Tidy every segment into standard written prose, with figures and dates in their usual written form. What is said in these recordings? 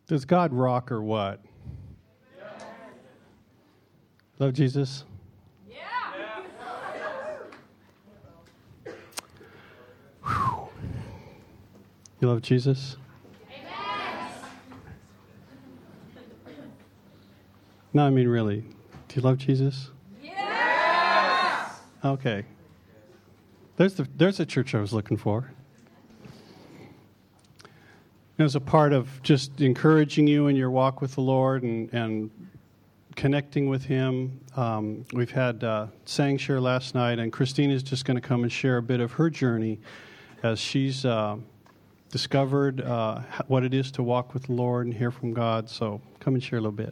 Does God rock or what? Yeah. Love Jesus? Yeah. Whew. You love Jesus? Amen. No, I mean really. Do you love Jesus? Yes. Okay. There's a church I was looking for. As a part of just encouraging you in your walk with the Lord and connecting with Him, we've had sang share last night, and Christina's just going to come and share a bit of her journey as she's discovered what it is to walk with the Lord and hear from God. So come and share a little bit.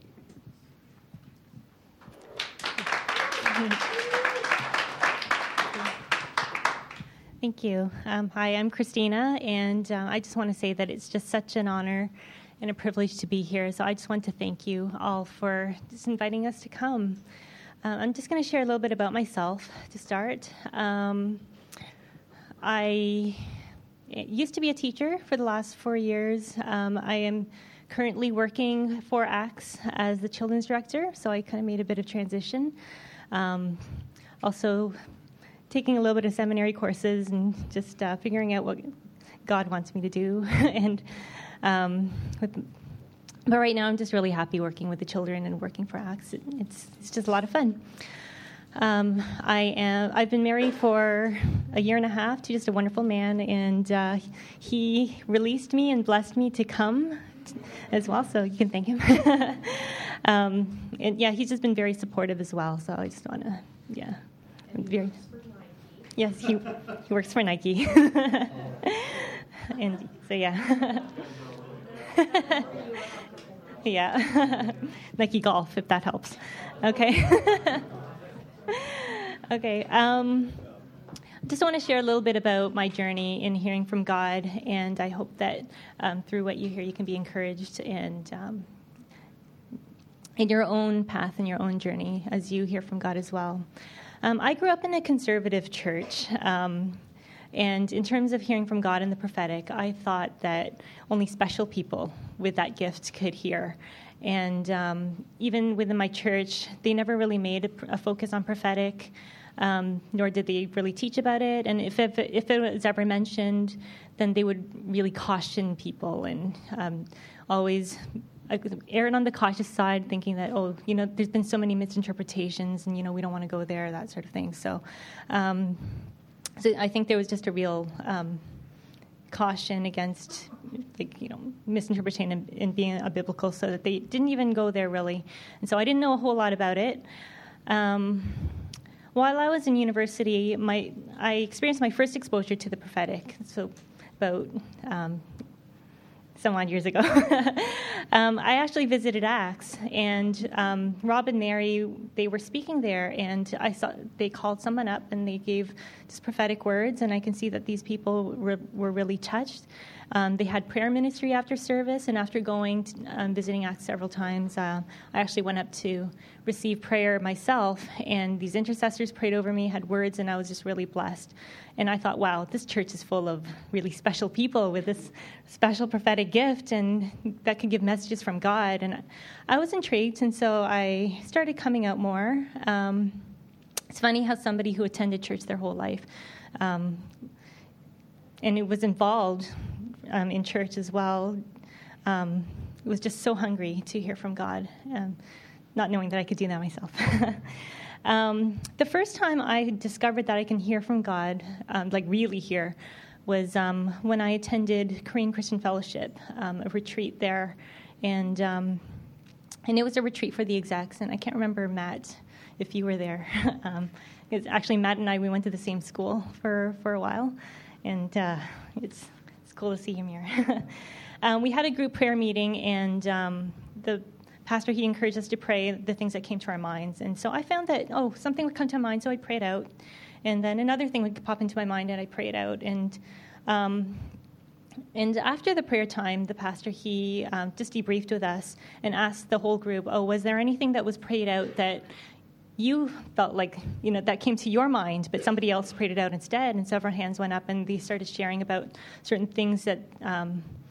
Thank you. Hi, I'm Christina, and I just want to say that it's just such an honor and a privilege to be here. So I just want to thank you all for just inviting us to come. I'm just going to share a little bit about myself to start. I used to be a teacher for the last 4 years. I am currently working for ACTS as the children's director, so I kind of made a bit of transition. Also, taking a little bit of seminary courses and just figuring out what God wants me to do. But right now I'm just really happy working with the children and working for ACTS. It's just a lot of fun. I've been married for a year and a half to just a wonderful man, and he released me and blessed me to come as well, so you can thank him. And yeah, he's just been very supportive as well, so I just want to, very... Yes, he works for Nike. And so, yeah. Yeah. Nike Golf, if that helps. Okay. Okay. Just want to share a little bit about my journey in hearing from God, and I hope that through what you hear, you can be encouraged and in your own path and your own journey as you hear from God as well. I grew up in a conservative church, and in terms of hearing from God and the prophetic, I thought that only special people with that gift could hear. And even within my church, they never really made a focus on prophetic, nor did they really teach about it. And if it was ever mentioned, then they would really caution people and always erring on the cautious side, thinking that, there's been so many misinterpretations, and, we don't want to go there, that sort of thing. So I think there was just a real caution against, misinterpreting and being biblical, so that they didn't even go there, really. And so I didn't know a whole lot about it. While I was in university, I experienced my first exposure to the prophetic, so about... some odd years ago. I actually visited ACTS, and Rob and Mary, they were speaking there, and I saw they called someone up and they gave just prophetic words, and I can see that these people were really touched. They had prayer ministry after service, and after going visiting ACTS several times, I actually went up to receive prayer myself, and these intercessors prayed over me, had words, and I was just really blessed. And I thought, wow, this church is full of really special people with this special prophetic gift, and that can give messages from God. And I was intrigued, and so I started coming out more. It's funny how somebody who attended church their whole life, and it was involved in church as well, was just so hungry to hear from God, not knowing that I could do that myself. The first time I discovered that I can hear from God, really hear, was when I attended Korean Christian Fellowship, a retreat there, and it was a retreat for the execs, and I can't remember, Matt, if you were there. It's actually, Matt and I, we went to the same school for a while, and it's cool to see him here. We had a group prayer meeting, and the pastor, he encouraged us to pray the things that came to our minds. And so I found that, something would come to my mind, so I'd pray it out. And then another thing would pop into my mind, and I'd pray it out. And after the prayer time, the pastor, he just debriefed with us and asked the whole group, was there anything that was prayed out that you felt like, that came to your mind, but somebody else prayed it out instead? And several hands went up, and they started sharing about certain things that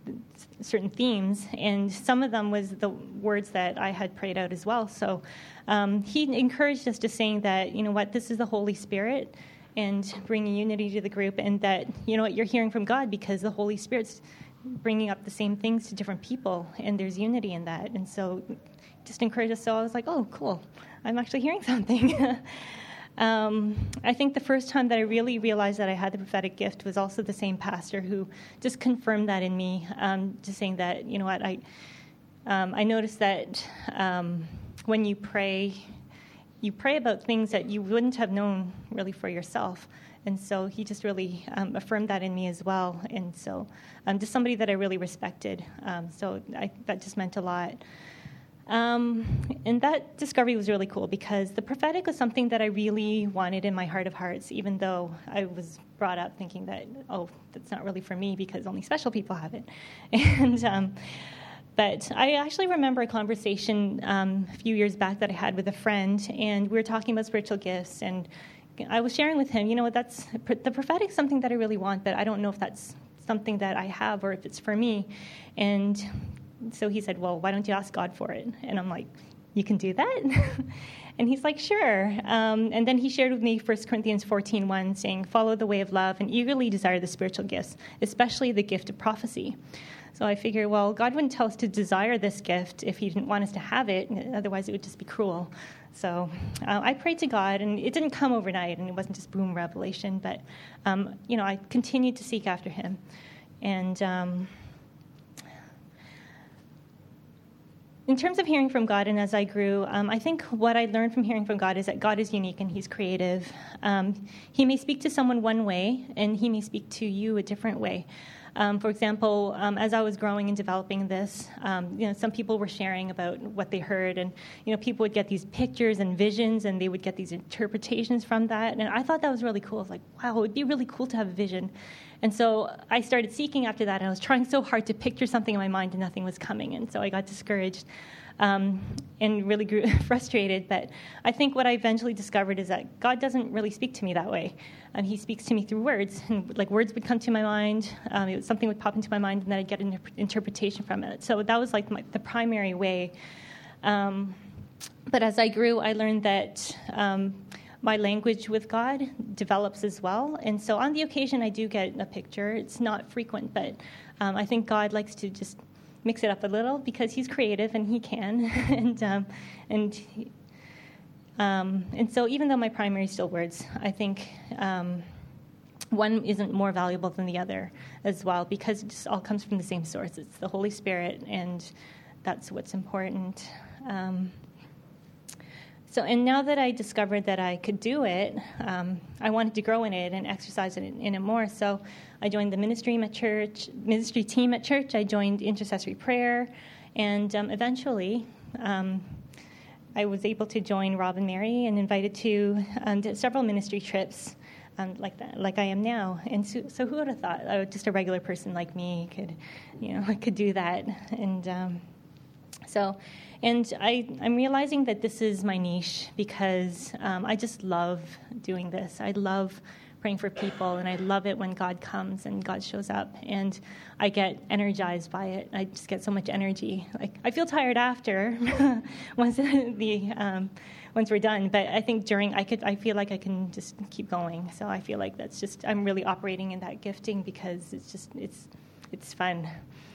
certain themes, and some of them was the words that I had prayed out as well. So he encouraged us to saying that, you know what, this is the Holy Spirit, and bringing unity to the group, and that, you know what, you're hearing from God because the Holy Spirit's bringing up the same things to different people, and there's unity in that. And so just encouraged us. So I was like, oh, cool, I'm actually hearing something. I think the first time that I really realized that I had the prophetic gift was also the same pastor who just confirmed that in me, just saying that, you know what, I noticed that when you pray about things that you wouldn't have known really for yourself. And so he just really affirmed that in me as well. And so just somebody that I really respected. So that just meant a lot. And that discovery was really cool because the prophetic was something that I really wanted in my heart of hearts, even though I was brought up thinking that, oh, that's not really for me because only special people have it. And but I actually remember a conversation a few years back that I had with a friend, and we were talking about spiritual gifts, and I was sharing with him, you know, that's the prophetic is something that I really want, but I don't know if that's something that I have or if it's for me. And so he said, well, why don't you ask God for it? And I'm like, you can do that? And he's like, sure. And then he shared with me 1 Corinthians 14:1, saying, follow the way of love and eagerly desire the spiritual gifts, especially the gift of prophecy. So I figured, well, God wouldn't tell us to desire this gift if he didn't want us to have it. Otherwise, it would just be cruel. So I prayed to God, and it didn't come overnight, and it wasn't just boom revelation. But, you know, I continued to seek after him. And in terms of hearing from God and as I grew, I think what I learned from hearing from God is that God is unique and he's creative. He may speak to someone one way, and he may speak to you a different way. For example, as I was growing and developing this, you know, some people were sharing about what they heard, and you know, people would get these pictures and visions, and they would get these interpretations from that. And I thought that was really cool. I was like, wow, it would be really cool to have a vision. And so I started seeking after that, and I was trying so hard to picture something in my mind, and nothing was coming. And so I got discouraged and really grew frustrated. But I think what I eventually discovered is that God doesn't really speak to me that way. He speaks to me through words. And like words would come to my mind, something would pop into my mind, and then I'd get an interpretation from it. So that was like the primary way. But as I grew, I learned that my language with God develops as well. And so on the occasion, I do get a picture. It's not frequent, but I think God likes to just mix it up a little because he's creative and he can. And so even though my primary is still words, I think one isn't more valuable than the other as well because it just all comes from the same source. It's the Holy Spirit, and that's what's important. And now that I discovered that I could do it, I wanted to grow in it and exercise in it more. So I joined the ministry team at church. I joined intercessory prayer, and eventually I was able to join Rob and Mary and invited to several ministry trips like I am now. And so who would have thought just a regular person like me could do that? And I'm realizing that this is my niche because I just love doing this. I love praying for people, and I love it when God comes and God shows up, and I get energized by it. I just get so much energy. Like I feel tired after once we're done, but I think during I feel like I can just keep going. So I feel like that's just I'm really operating in that gifting because it's fun.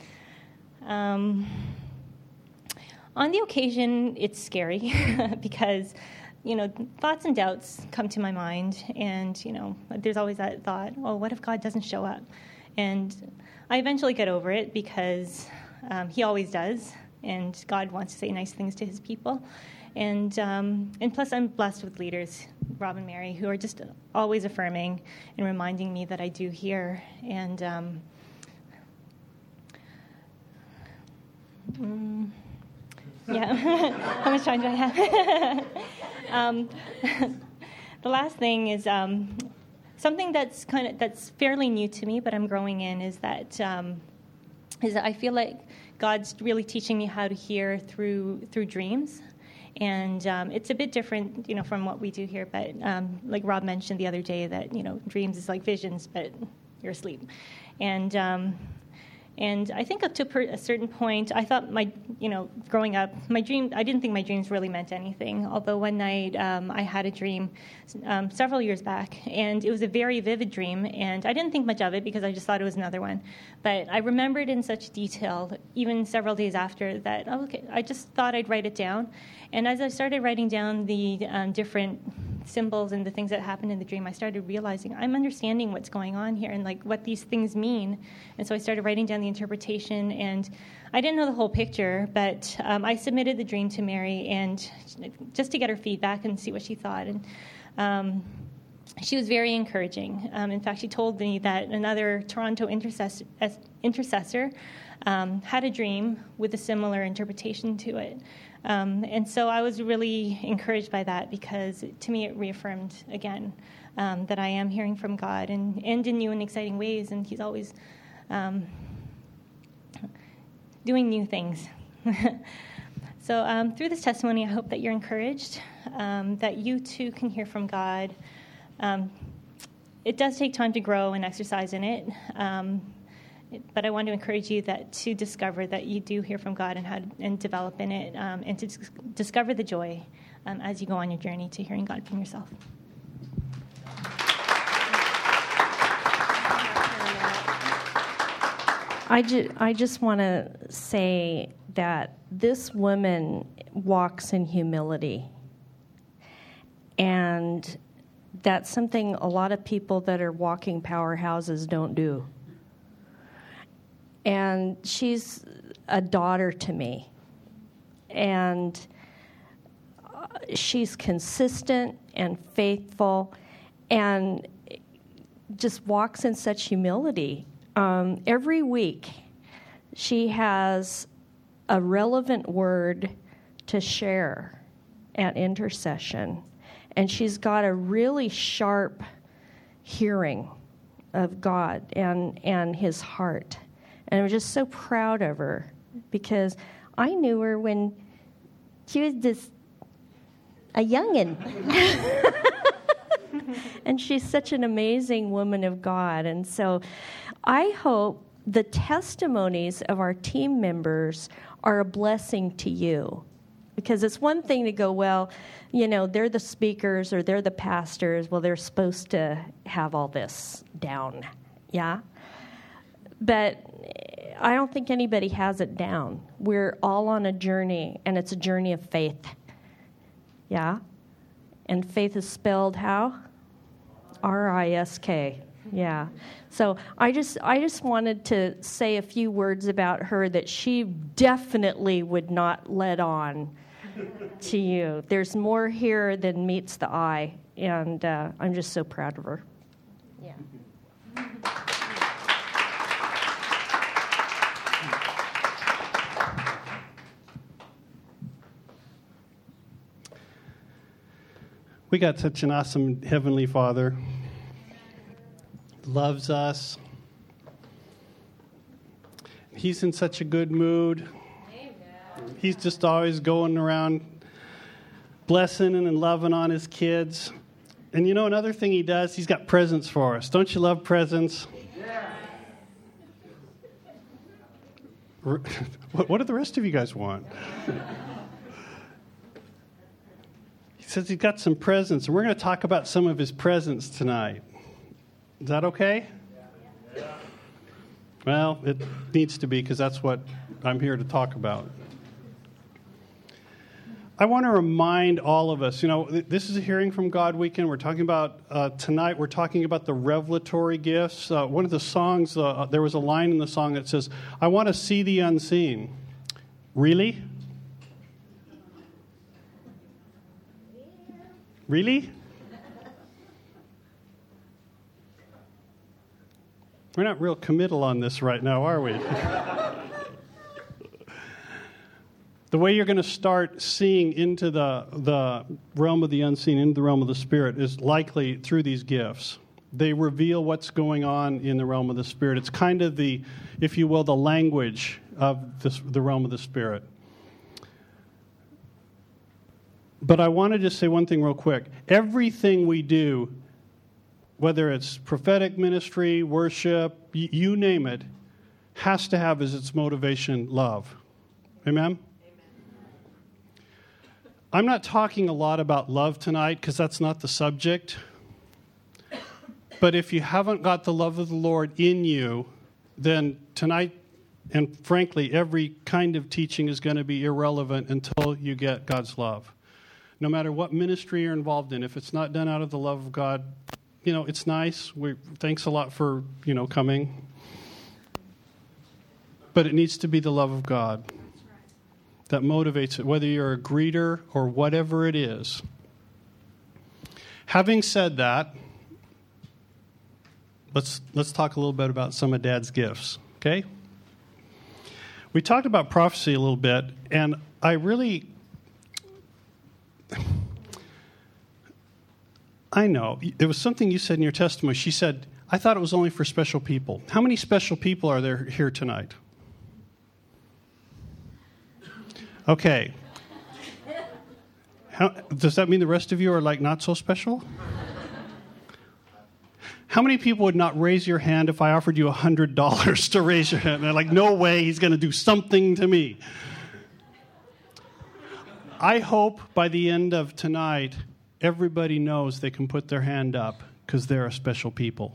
On the occasion, it's scary because, you know, thoughts and doubts come to my mind, and, you know, there's always that thought, oh, what if God doesn't show up? And I eventually get over it because he always does, and God wants to say nice things to his people. And plus, I'm blessed with leaders, Rob and Mary, who are just always affirming and reminding me that I do hear. And yeah, how much time do I have? The last thing is something that's fairly new to me, but I'm growing in. Is that I feel like God's really teaching me how to hear through dreams, and it's a bit different, you know, from what we do here. But like Rob mentioned the other day, that, you know, dreams is like visions, but you're asleep, and And I think up to a certain point, I thought growing up, I didn't think my dreams really meant anything. Although one night I had a dream several years back, and it was a very vivid dream, and I didn't think much of it because I just thought it was another one. But I remembered in such detail, even several days after, that, I just thought I'd write it down. And as I started writing down the different symbols and the things that happened in the dream, I started realizing I'm understanding what's going on here and like what these things mean. And so I started writing down the interpretation, and I didn't know the whole picture, but I submitted the dream to Mary and just to get her feedback and see what she thought. And she was very encouraging. In fact, she told me that another Toronto intercessor had a dream with a similar interpretation to it. And so I was really encouraged by that, because to me it reaffirmed again that I am hearing from God and in new and exciting ways, and He's always doing new things. So through this testimony, I hope that you're encouraged, that you too can hear from God. It does take time to grow and exercise in it. But I want to encourage you to discover that you do hear from God and develop in it, and to discover the joy as you go on your journey to hearing God from yourself. I just want to say that this woman walks in humility, and that's something a lot of people that are walking powerhouses don't do. And she's a daughter to me. And she's consistent and faithful and just walks in such humility. Every week, she has a relevant word to share at intercession. And she's got a really sharp hearing of God and His heart. And I'm just so proud of her, because I knew her when she was just a youngin'. And she's such an amazing woman of God. And so I hope the testimonies of our team members are a blessing to you. Because it's one thing to go, well, they're the speakers or they're the pastors. Well, they're supposed to have all this down. Yeah? But I don't think anybody has it down. We're all on a journey, and it's a journey of faith. Yeah? And faith is spelled how? R-I-S-K. Yeah. So I just wanted to say a few words about her that she definitely would not let on to you. There's more here than meets the eye, and I'm just so proud of her. Yeah. We got such an awesome Heavenly Father. Loves us. He's in such a good mood. Amen. He's just always going around blessing and loving on His kids. And another thing He does, He's got presents for us. Don't you love presents? Yeah. What do the rest of you guys want? He says He's got some presents, and we're going to talk about some of His presents tonight. Is that okay? Yeah. Well, it needs to be, because that's what I'm here to talk about. I want to remind all of us, this is a Hearing from God weekend. We're talking about, tonight, we're talking about the revelatory gifts. One of the songs, there was a line in the song that says, I want to see the unseen. Really? Really? We're not real committal on this right now, are we? The way you're going to start seeing into the realm of the unseen, into the realm of the Spirit, is likely through these gifts. They reveal what's going on in the realm of the Spirit. It's kind of the, if you will, the language of the realm of the Spirit. But I want to just say one thing real quick. Everything we do, whether it's prophetic ministry, worship, you name it, has to have as its motivation love. Amen? I'm not talking a lot about love tonight because that's not the subject. But if you haven't got the love of the Lord in you, then tonight, and frankly, every kind of teaching is going to be irrelevant until you get God's love. No matter what ministry you're involved in, if it's not done out of the love of God, it's nice. Thanks a lot for, coming. But it needs to be the love of God that motivates it, whether you're a greeter or whatever it is. Having said that, let's talk a little bit about some of Dad's gifts, okay? We talked about prophecy a little bit, and I know, it was something you said in your testimony. She said, I thought it was only for special people. How many special people are there here tonight? Okay. Does that mean the rest of you are like not so special? How many people would not raise your hand if I offered you $100 to raise your hand? And they're like, no way, he's going to do something to me. I hope by the end of tonight, everybody knows they can put their hand up because they're a special people.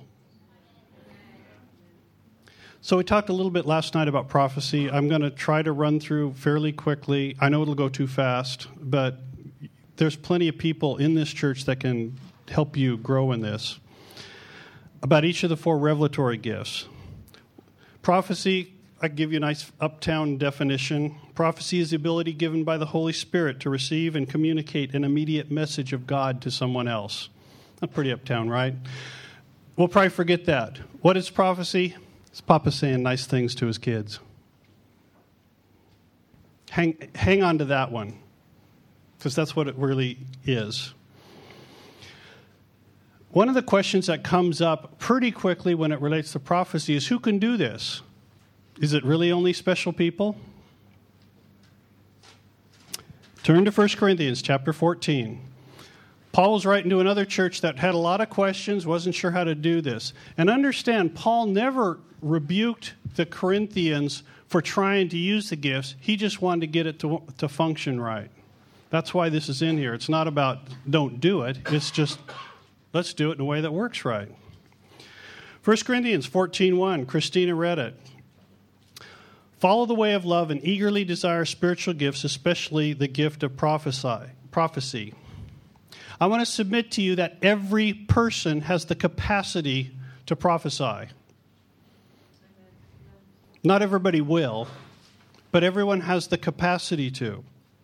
So we talked a little bit last night about prophecy. I'm going to try to run through fairly quickly. I know it'll go too fast, but there's plenty of people in this church that can help you grow in this. About each of the 4 revelatory gifts. Prophecy, I give you a nice uptown definition. Prophecy is the ability given by the Holy Spirit to receive and communicate an immediate message of God to someone else. That's pretty uptown, right? We'll probably forget that. What is prophecy? It's Papa saying nice things to his kids. Hang on to that one, because that's what it really is. One of the questions that comes up pretty quickly when it relates to prophecy is, who can do this? Is it really only special people? Turn to 1 Corinthians chapter 14. Paul was writing to another church that had a lot of questions, wasn't sure how to do this. And understand, Paul never rebuked the Corinthians for trying to use the gifts. He just wanted to get it to function right. That's why this is in here. It's not about don't do it. It's just let's do it in a way that works right. 1 Corinthians 14:1, Christina read it. Follow the way of love and eagerly desire spiritual gifts, especially the gift of prophecy. I want to submit to you that every person has the capacity to prophesy. Not everybody will, but everyone has the capacity to.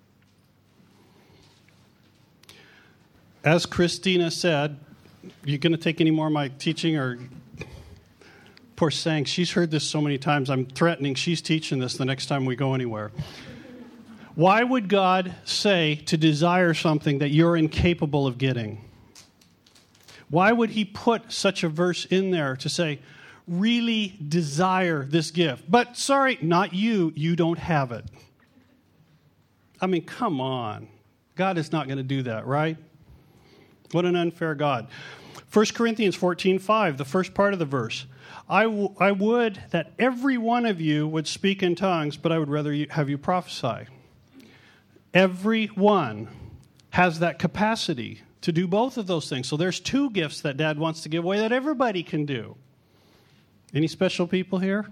As Christina said, you going to take any more of my teaching? Or poor Sang, she's heard this so many times, I'm threatening she's teaching this the next time we go anywhere. Why would God say to desire something that you're incapable of getting? Why would he put such a verse in there to say, really desire this gift? But sorry, not you. You don't have it. I mean, come on. God is not going to do that, right? What an unfair God. 1 Corinthians 14:5, the first part of the verse. I would that every one of you would speak in tongues, but I would rather have you prophesy. Everyone has that capacity to do both of those things. So there's 2 gifts that Dad wants to give away that everybody can do. Any special people here?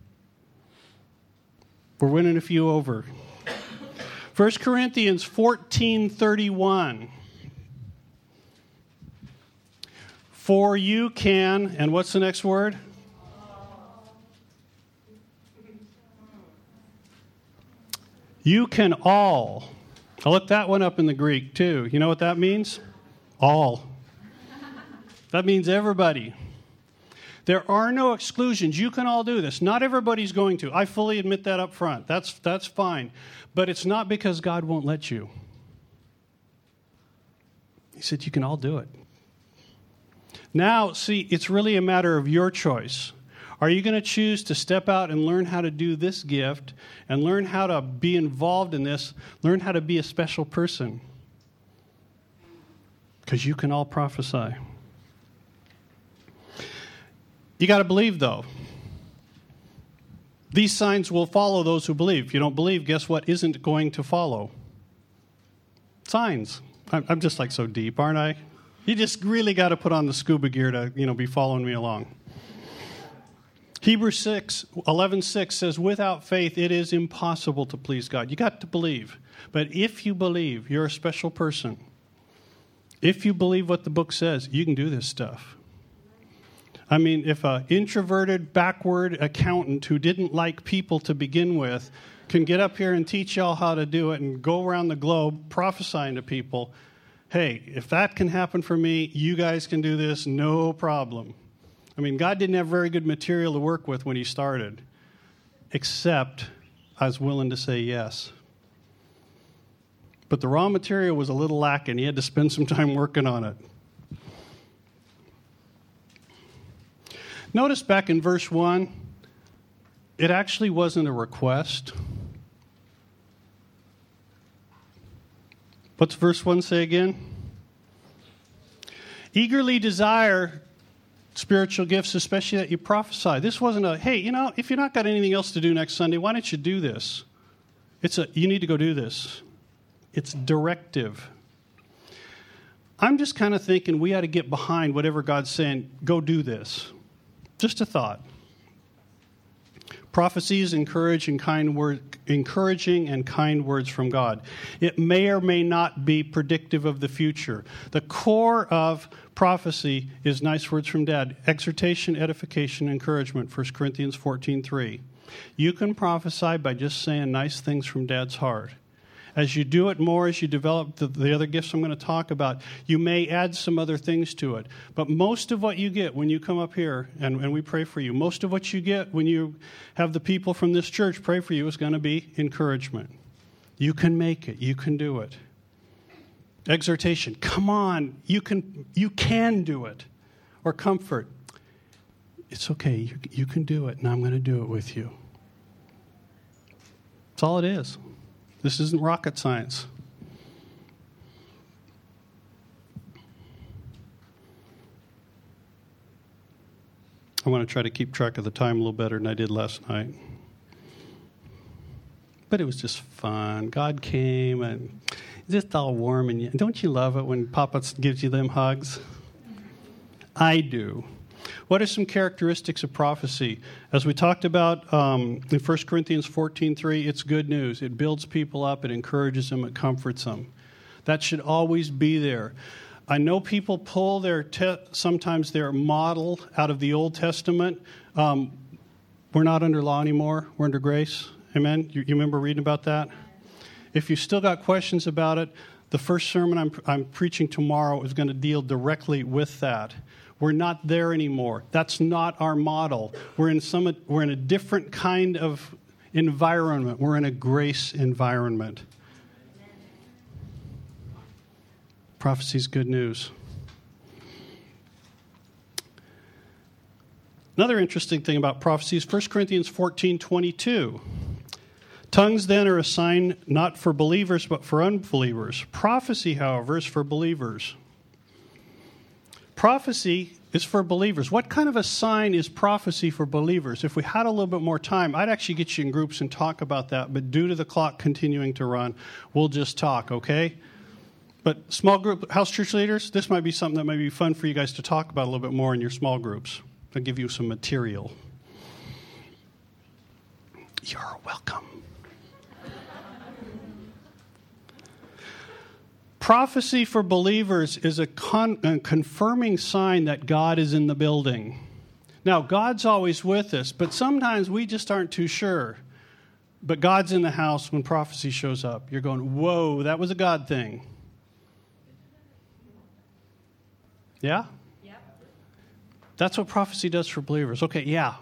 We're winning a few over. 1 Corinthians 14:31. For you can, and what's the next word? You can all. I looked that one up in the Greek too. You know what that means? All. That means everybody. There are no exclusions. You can all do this. Not everybody's going to. I fully admit that up front. That's fine. But it's not because God won't let you. He said you can all do it. Now, see, it's really a matter of your choice. Are you going to choose to step out and learn how to do this gift and learn how to be involved in this, learn how to be a special person? Because you can all prophesy. You got to believe, though. These signs will follow those who believe. If you don't believe, guess what isn't going to follow? Signs. I'm just like so deep, aren't I? You just really got to put on the scuba gear to, be following me along. Hebrews 11:6 says, without faith, it is impossible to please God. You got to believe. But if you believe, you're a special person. If you believe what the book says, you can do this stuff. I mean, if an introverted, backward accountant who didn't like people to begin with can get up here and teach y'all how to do it and go around the globe prophesying to people, hey, if that can happen for me, you guys can do this, no problem. I mean, God didn't have very good material to work with when he started, except I was willing to say yes. But the raw material was a little lacking. He had to spend some time working on it. Notice back in verse 1, it actually wasn't a request. What's verse 1 say again? Eagerly desire spiritual gifts, especially that you prophesy. This wasn't a, hey, if you're not got anything else to do next Sunday, why don't you do this? You need to go do this. It's directive. I'm just kind of thinking we ought to get behind whatever God's saying, go do this. Just a thought. Prophecies encouraging and kind words from God. It may or may not be predictive of the future. The core of prophecy is nice words from Dad. Exhortation, edification, encouragement. 1 Corinthians 14:3. You can prophesy by just saying nice things from Dad's heart. As you do it more, as you develop the other gifts I'm going to talk about, you may add some other things to it. But most of what you get when you come up here, and we pray for you, most of what you get when you have the people from this church pray for you is going to be encouragement. You can make it. You can do it. Exhortation. Come on. You can do it. Or comfort. It's okay. You can do it, and I'm going to do it with you. That's all it is. This isn't rocket science. I want to try to keep track of the time a little better than I did last night. But it was just fun. God came and just all warm. And don't you love it when Papa gives you them hugs? I do. What are some characteristics of prophecy? As we talked about in 1 Corinthians 14:3, it's good news. It builds people up. It encourages them. It comforts them. That should always be there. I know people pull sometimes their model out of the Old Testament. We're not under law anymore. We're under grace. Amen? You remember reading about that? If you still got questions about it, the first sermon I'm preaching tomorrow is going to deal directly with that. We're not there anymore. That's not our model. We're in a different kind of environment. We're in a grace environment. Prophecy's good news. Another interesting thing about prophecy is 1 Corinthians 14:22. Tongues then are a sign not for believers but for unbelievers. Prophecy, however, is for believers. Prophecy is for believers. What kind of a sign is prophecy for believers? If we had a little bit more time, I'd actually get you in groups and talk about that. But due to the clock continuing to run, we'll just talk, okay? But small group, house church leaders, this might be something that might be fun for you guys to talk about a little bit more in your small groups. I'll give you some material. You're welcome. Prophecy for believers is a confirming sign that God is in the building. Now, God's always with us, but sometimes we just aren't too sure. But God's in the house when prophecy shows up. You're going, whoa, that was a God thing. Yeah? Yeah. That's what prophecy does for believers. Okay, yeah.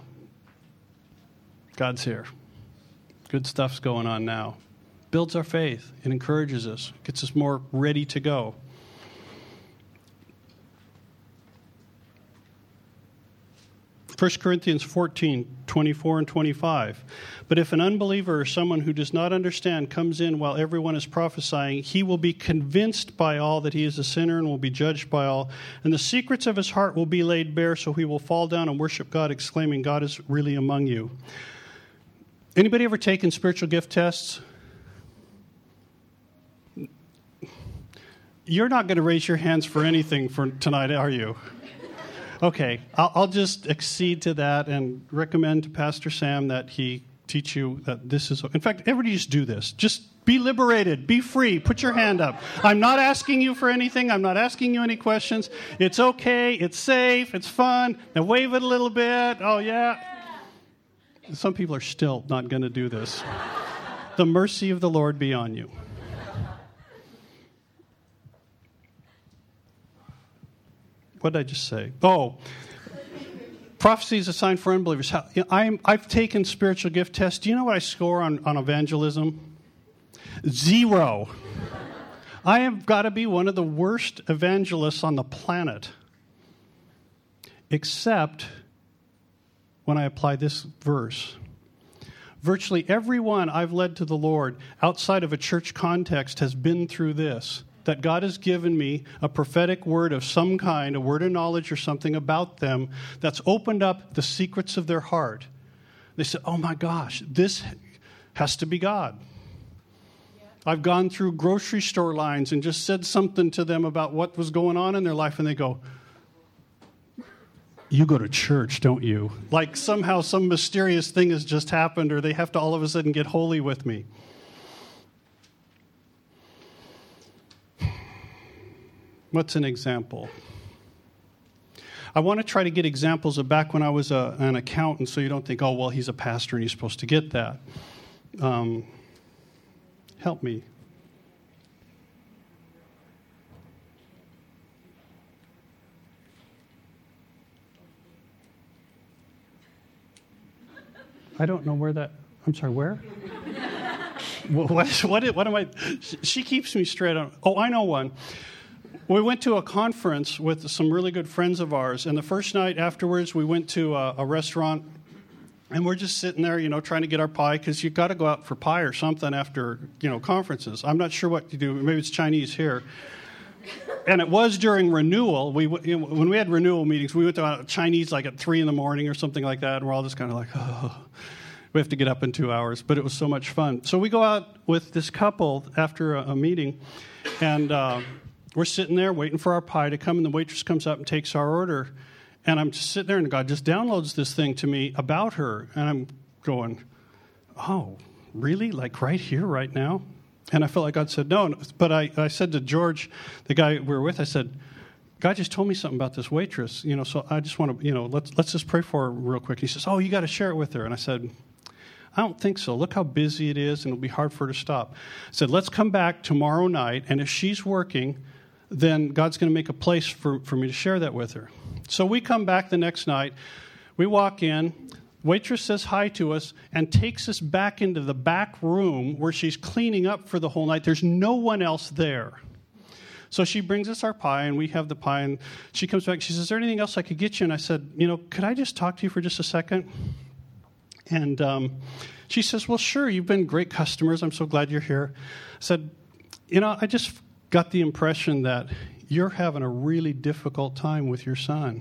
God's here. Good stuff's going on now. Builds our faith. It encourages us. Gets us more ready to go. First Corinthians 14:24 and 25. But if an unbeliever or someone who does not understand comes in while everyone is prophesying, he will be convinced by all that he is a sinner and will be judged by all. And the secrets of his heart will be laid bare, so he will fall down and worship God, exclaiming, God is really among you. Anybody ever taken spiritual gift tests? You're not going to raise your hands for anything for tonight, are you? Okay, I'll just accede to that and recommend to Pastor Sam that he teach you that this is... In fact, everybody just do this. Just be liberated. Be free. Put your hand up. I'm not asking you for anything. I'm not asking you any questions. It's okay. It's safe. It's fun. Now wave it a little bit. Oh, yeah. Some people are still not going to do this. The mercy of the Lord be on you. What did I just say? Oh, prophecy is a sign for unbelievers. I've taken spiritual gift tests. Do you know what I score on evangelism? 0. I have got to be one of the worst evangelists on the planet. Except when I apply this verse. Virtually everyone I've led to the Lord outside of a church context has been through this. That God has given me a prophetic word of some kind, a word of knowledge or something about them that's opened up the secrets of their heart. They said, oh my gosh, this has to be God. Yeah. I've gone through grocery store lines and just said something to them about what was going on in their life, and they go, you go to church, don't you? Like somehow some mysterious thing has just happened, or they have to all of a sudden get holy with me. What's an example? I want to try to get examples of back when I was an accountant, so you don't think, oh, well, he's a pastor and he's supposed to get that. Help me. I don't know where that... I'm sorry, where? What am I... She keeps me straight on... Oh, I know one. We went to a conference with some really good friends of ours, and the first night afterwards, we went to a restaurant, and we're just sitting there, trying to get our pie, because you've got to go out for pie or something after, conferences. I'm not sure what to do. Maybe it's Chinese here. And it was during renewal. When we had renewal meetings, we went to Chinese like at 3 a.m. or something like that, and we're all just kind of like, oh, we have to get up in 2 hours. But it was so much fun. So we go out with this couple after a meeting, and... we're sitting there waiting for our pie to come, and the waitress comes up and takes our order. And I'm just sitting there, and God just downloads this thing to me about her. And I'm going, oh, really? Like right here, right now? And I felt like God said no. But I said to George, the guy we were with, I said, God just told me something about this waitress. So I just want to, let's just pray for her real quick. He says, oh, you got to share it with her. And I said, I don't think so. Look how busy it is, and it'll be hard for her to stop. I said, let's come back tomorrow night, and if she's working, then God's going to make a place for me to share that with her. So we come back the next night. We walk in. Waitress says hi to us and takes us back into the back room where she's cleaning up for the whole night. There's no one else there. So she brings us our pie, and we have the pie, and she comes back. She says, is there anything else I could get you? And I said, could I just talk to you for just a second? And she says, well, sure, you've been great customers. I'm so glad you're here. I said, I just got the impression that you're having a really difficult time with your son.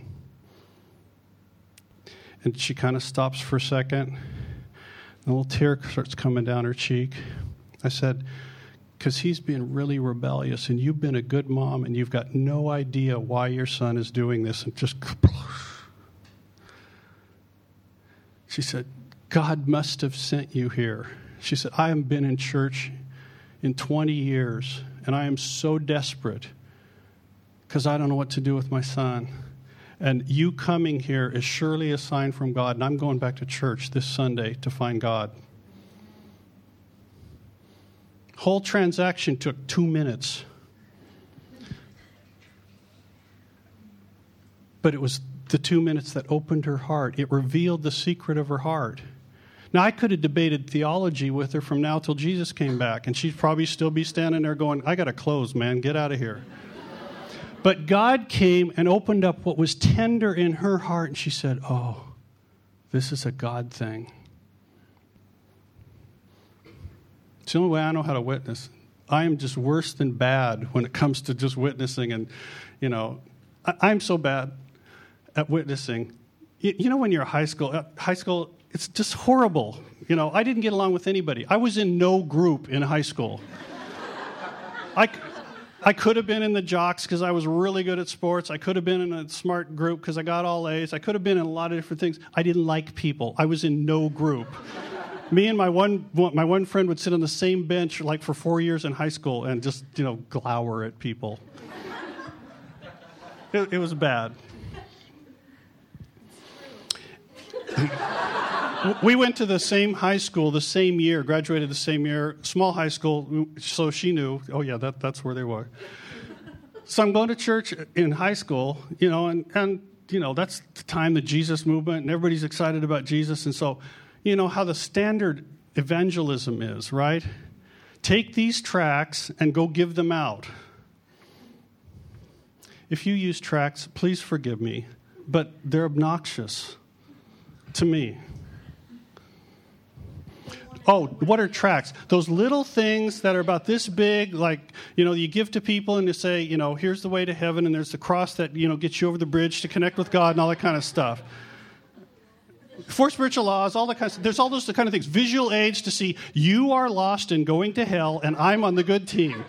And she kind of stops for a second. A little tear starts coming down her cheek. I said, because he's being really rebellious, and you've been a good mom, and you've got no idea why your son is doing this. And just... She said, God must have sent you here. She said, I haven't been in church in 20 years, and I am so desperate because I don't know what to do with my son. And you coming here is surely a sign from God, and I'm going back to church this Sunday to find God. Whole transaction took 2 minutes. But it was the 2 minutes that opened her heart. It revealed the secret of her heart. Now, I could have debated theology with her from now till Jesus came back, and she'd probably still be standing there going, I got to close, man. Get out of here. But God came and opened up what was tender in her heart, and she said, oh, this is a God thing. It's the only way I know how to witness. I am just worse than bad when it comes to just witnessing, and, I'm so bad at witnessing. When you're high school, it's just horrible. I didn't get along with anybody. I was in no group in high school. I could have been in the jocks because I was really good at sports. I could have been in a smart group because I got all A's. I could have been in a lot of different things. I didn't like people. I was in no group. Me and my one friend would sit on the same bench like for 4 years in high school and just, glower at people. It was bad. We went to the same high school the same year, graduated the same year, small high school, so she knew, oh yeah, that's where they were. So I'm going to church in high school, and that's the time, the Jesus movement, and everybody's excited about Jesus. And so, how the standard evangelism is, right? Take these tracts and go give them out. If you use tracts, please forgive me, but they're obnoxious to me. Oh, what are tracts? Those little things that are about this big, like, you give to people and you say, here's the way to heaven, and there's the cross that, gets you over the bridge to connect with God and all that kind of stuff. 4 spiritual laws, all that kind of stuff. There's all those kind of things. Visual aids to see you are lost and going to hell, and I'm on the good team.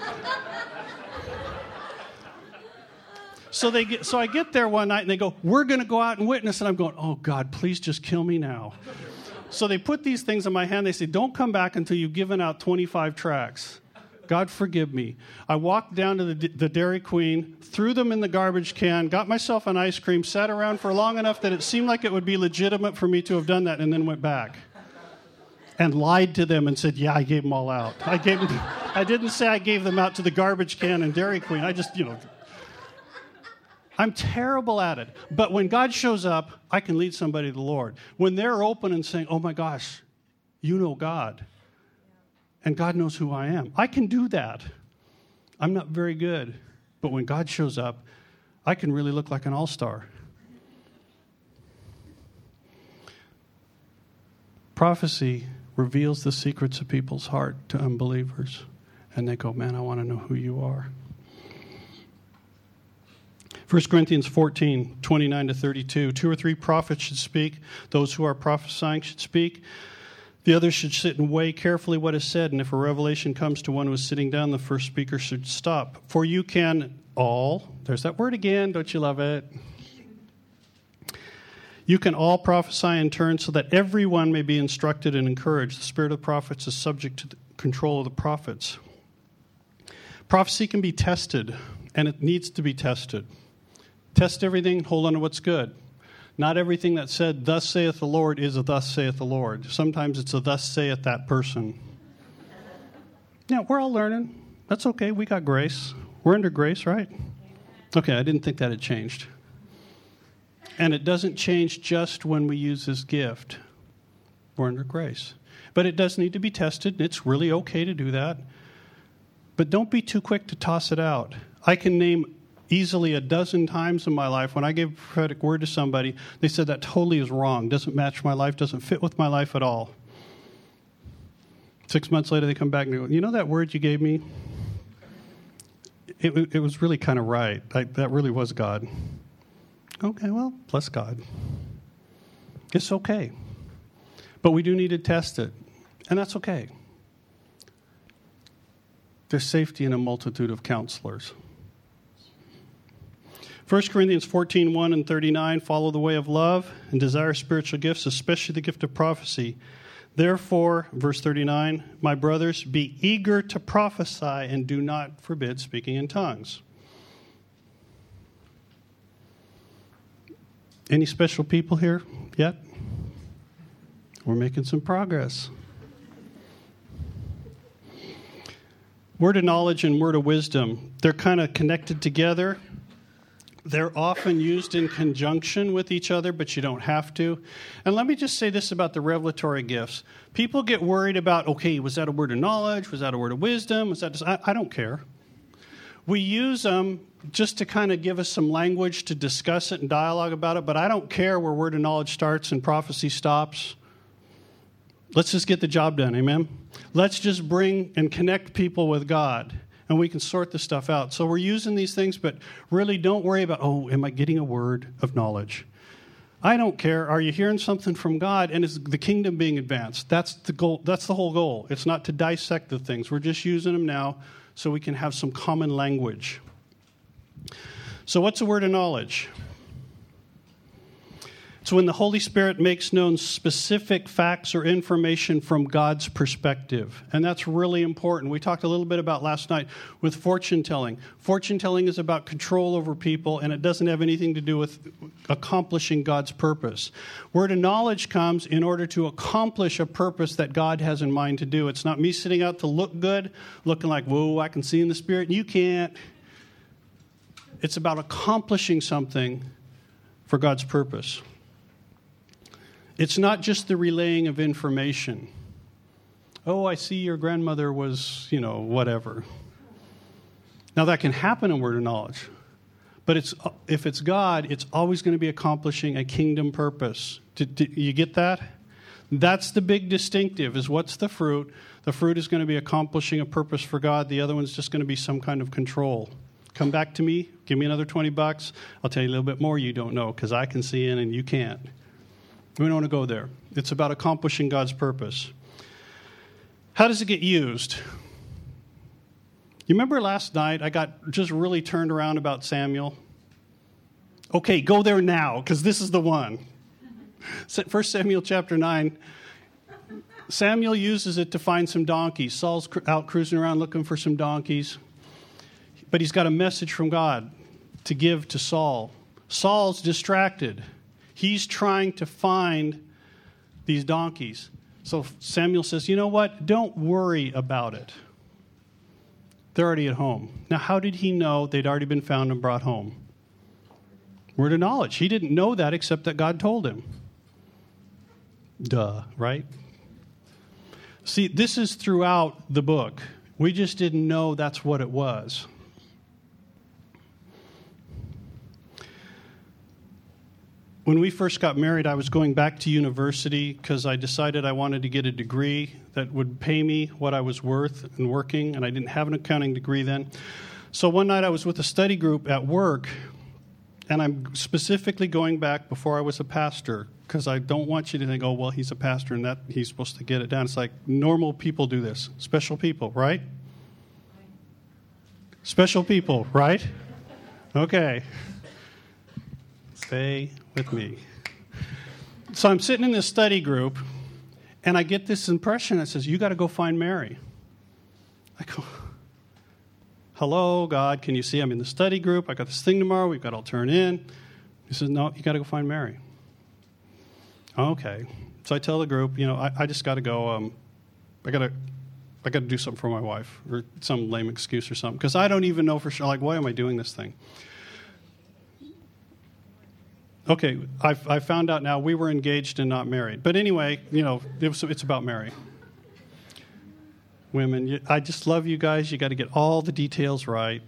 So I get there one night and they go, we're going to go out and witness. And I'm going, oh, God, please just kill me now. So they put these things in my hand. They say, don't come back until you've given out 25 tracts. God forgive me. I walked down to the Dairy Queen, threw them in the garbage can, got myself an ice cream, sat around for long enough that it seemed like it would be legitimate for me to have done that, and then went back. And lied to them and said, yeah, I gave them all out. I didn't say I gave them out to the garbage can and Dairy Queen. I just, I'm terrible at it. But when God shows up, I can lead somebody to the Lord. When they're open and saying, oh my gosh, you know God. And God knows who I am. I can do that. I'm not very good. But when God shows up, I can really look like an all-star. Prophecy reveals the secrets of people's heart to unbelievers. And they go, man, I want to know who you are. 1 Corinthians 14, 29 to 32. 2 or 3 prophets should speak. Those who are prophesying should speak. The others should sit and weigh carefully what is said. And if a revelation comes to one who is sitting down, the first speaker should stop. For you can all, there's that word again, don't you love it? You can all prophesy in turn so that everyone may be instructed and encouraged. The spirit of the prophets is subject to the control of the prophets. Prophecy can be tested, and it needs to be tested. Test everything, hold on to what's good. Not everything that said, thus saith the Lord, is a thus saith the Lord. Sometimes it's a thus saith that person. Yeah, we're all learning. That's okay. We got grace. We're under grace, right? Okay, I didn't think that had changed. And it doesn't change just when we use this gift. We're under grace. But it does need to be tested, and it's really okay to do that. But don't be too quick to toss it out. I can name easily a dozen times in my life when I gave a prophetic word to somebody, they said that totally is wrong, doesn't match my life, doesn't fit with my life at all. 6 months later, they come back and go, you know that word you gave me? It was really kind of right. That really was God. Okay, well, bless God. It's okay. But we do need to test it, and that's okay. There's safety in a multitude of counselors. 1 Corinthians 14, 1 and 39, follow the way of love and desire spiritual gifts, especially the gift of prophecy. Therefore, verse 39, my brothers, be eager to prophesy and do not forbid speaking in tongues. Any special people here yet? We're making some progress. Word of knowledge and word of wisdom, they're kind of connected together. They're often used in conjunction with each other, but you don't have to. And let me just say this about the revelatory gifts. People get worried about, okay, was that a word of knowledge? Was that a word of wisdom? Was that just, I don't care. We use them just to kind of give us some language to discuss it and dialogue about it, but I don't care where word of knowledge starts and prophecy stops. Let's just get the job done, amen? Let's just bring and connect people with God. And we can sort this stuff out. So we're using these things, but really don't worry about, oh, am I getting a word of knowledge? I don't care. Are you hearing something from God? And is the kingdom being advanced? That's the goal. That's the whole goal. It's not to dissect the things. We're just using them now so we can have some common language. So what's a word of knowledge? It's when the Holy Spirit makes known specific facts or information from God's perspective. And that's really important. We talked a little bit about last night with fortune telling. Fortune telling is about control over people, and it doesn't have anything to do with accomplishing God's purpose. Word of knowledge comes in order to accomplish a purpose that God has in mind to do. It's not me sitting out to look good, looking like, whoa, I can see in the Spirit, and you can't. It's about accomplishing something for God's purpose. It's not just the relaying of information. Oh, I see your grandmother was, whatever. Now, that can happen in word of knowledge. But if it's God, it's always going to be accomplishing a kingdom purpose. You get that? That's the big distinctive, is what's the fruit? The fruit is going to be accomplishing a purpose for God. The other one's just going to be some kind of control. Come back to me. Give me another $20. I'll tell you a little bit more you don't know, because I can see in and you can't. We don't want to go there. It's about accomplishing God's purpose. How does it get used? You remember last night I got just really turned around about Samuel? Okay, go there now, because this is the one. 1 Samuel chapter 9. Samuel uses it to find some donkeys. Saul's out cruising around looking for some donkeys. But he's got a message from God to give to Saul. Saul's distracted. He's trying to find these donkeys. So Samuel says, you know what? Don't worry about it. They're already at home. Now, how did he know they'd already been found and brought home? Word of knowledge. He didn't know that except that God told him. Duh, right? See, this is throughout the book. We just didn't know that's what it was. When we first got married, I was going back to university because I decided I wanted to get a degree that would pay me what I was worth and working, and I didn't have an accounting degree then. So one night I was with a study group at work, and I'm specifically going back before I was a pastor because I don't want you to think, oh, well, he's a pastor and that he's supposed to get it down. It's like normal people do this. Special people, right? Special people, right? Okay. Stay with me. So I'm sitting in this study group, and I get this impression that says, you got to go find Mary. I go, hello, God, can you see I'm in the study group? I got this thing tomorrow. We've got to all turn in. He says, no, you got to go find Mary. Okay. So I tell the group, I just got to go. I got to do something for my wife, or some lame excuse or something, because I don't even know for sure. Like, why am I doing this thing? Okay, I found out now we were engaged and not married. But anyway, it's about Mary. Women, I just love you guys. You got to get all the details right.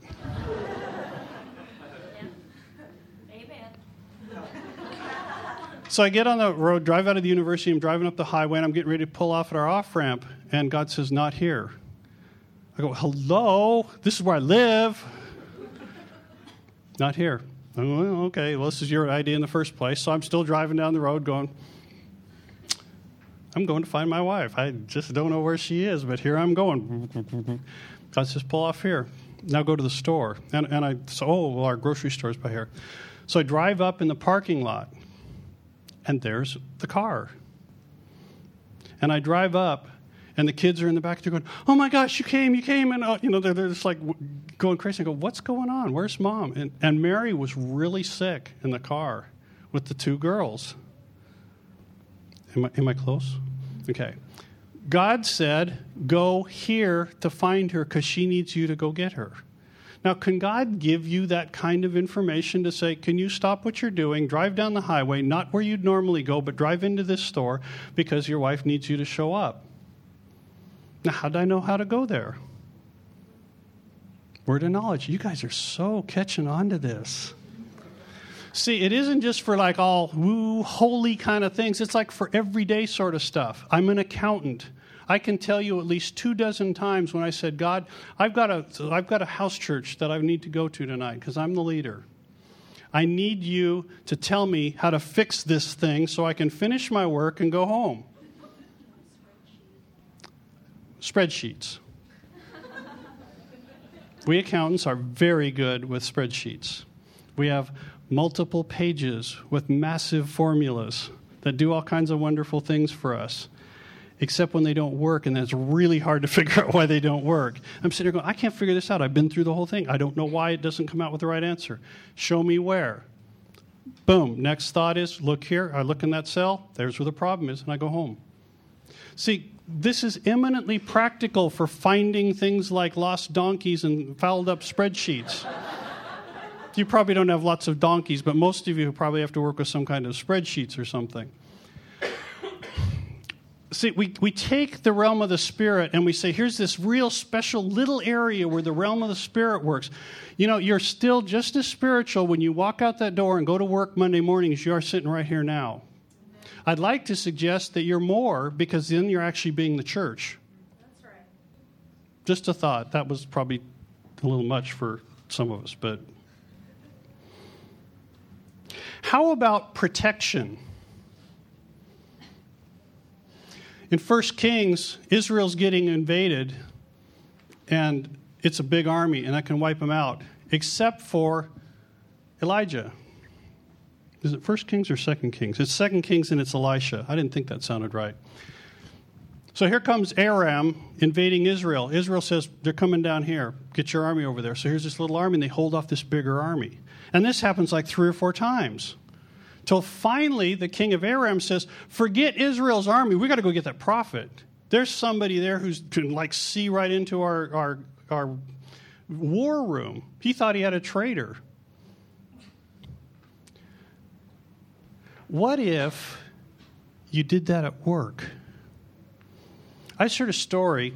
Amen. So I get on the road, drive out of the university. I'm driving up the highway, and I'm getting ready to pull off at our off-ramp. And God says, not here. I go, hello? This is where I live. Not here. Oh, okay, well, this is your idea in the first place. So I'm still driving down the road going, I'm going to find my wife. I just don't know where she is, but here I'm going. God says, pull off here. Now go to the store. And our grocery store's by here. So I drive up in the parking lot, and there's the car. And I drive up, and the kids are in the back. They're going, oh, my gosh, you came. And, they're just like going crazy. I go, what's going on? Where's Mom? And Mary was really sick in the car with the two girls. Am I close? Okay. God said, go here to find her because she needs you to go get her. Now, can God give you that kind of information to say, can you stop what you're doing, drive down the highway, not where you'd normally go, but drive into this store because your wife needs you to show up? Now, how do I know how to go there? Word of knowledge. You guys are so catching on to this. See, it isn't just for like all woo, holy kind of things. It's like for everyday sort of stuff. I'm an accountant. I can tell you at least 24 times when I said, God, I've got a house church that I need to go to tonight because I'm the leader. I need you to tell me how to fix this thing so I can finish my work and go home. Spreadsheets. We accountants are very good with spreadsheets. We have multiple pages with massive formulas that do all kinds of wonderful things for us, except when they don't work, and then it's really hard to figure out why they don't work. I'm sitting there going, I can't figure this out. I've been through the whole thing. I don't know why it doesn't come out with the right answer. Show me where. Boom. Next thought is, look here. I look in that cell. There's where the problem is, and I go home. See, this is eminently practical for finding things like lost donkeys and fouled up spreadsheets. You probably don't have lots of donkeys, but most of you probably have to work with some kind of spreadsheets or something. See, we take the realm of the Spirit and we say, here's this real special little area where the realm of the Spirit works. You know, you're still just as spiritual when you walk out that door and go to work Monday morning as you are sitting right here now. I'd like to suggest that you're more, because then you're actually being the church. That's right. Just a thought. That was probably a little much for some of us, but... How about protection? In 1 Kings, Israel's getting invaded, and it's a big army, and that can wipe them out, except for Elijah. Is it 1 Kings or 2 Kings? It's 2 Kings, and it's Elisha. I didn't think that sounded right. So here comes Aram invading Israel. Israel says, they're coming down here. Get your army over there. So here's this little army, and they hold off this bigger army. And this happens like 3 or 4 times. Till finally, the king of Aram says, forget Israel's army. We got to go get that prophet. There's somebody there who can like see right into our war room. He thought he had a traitor. What if you did that at work? I just heard a story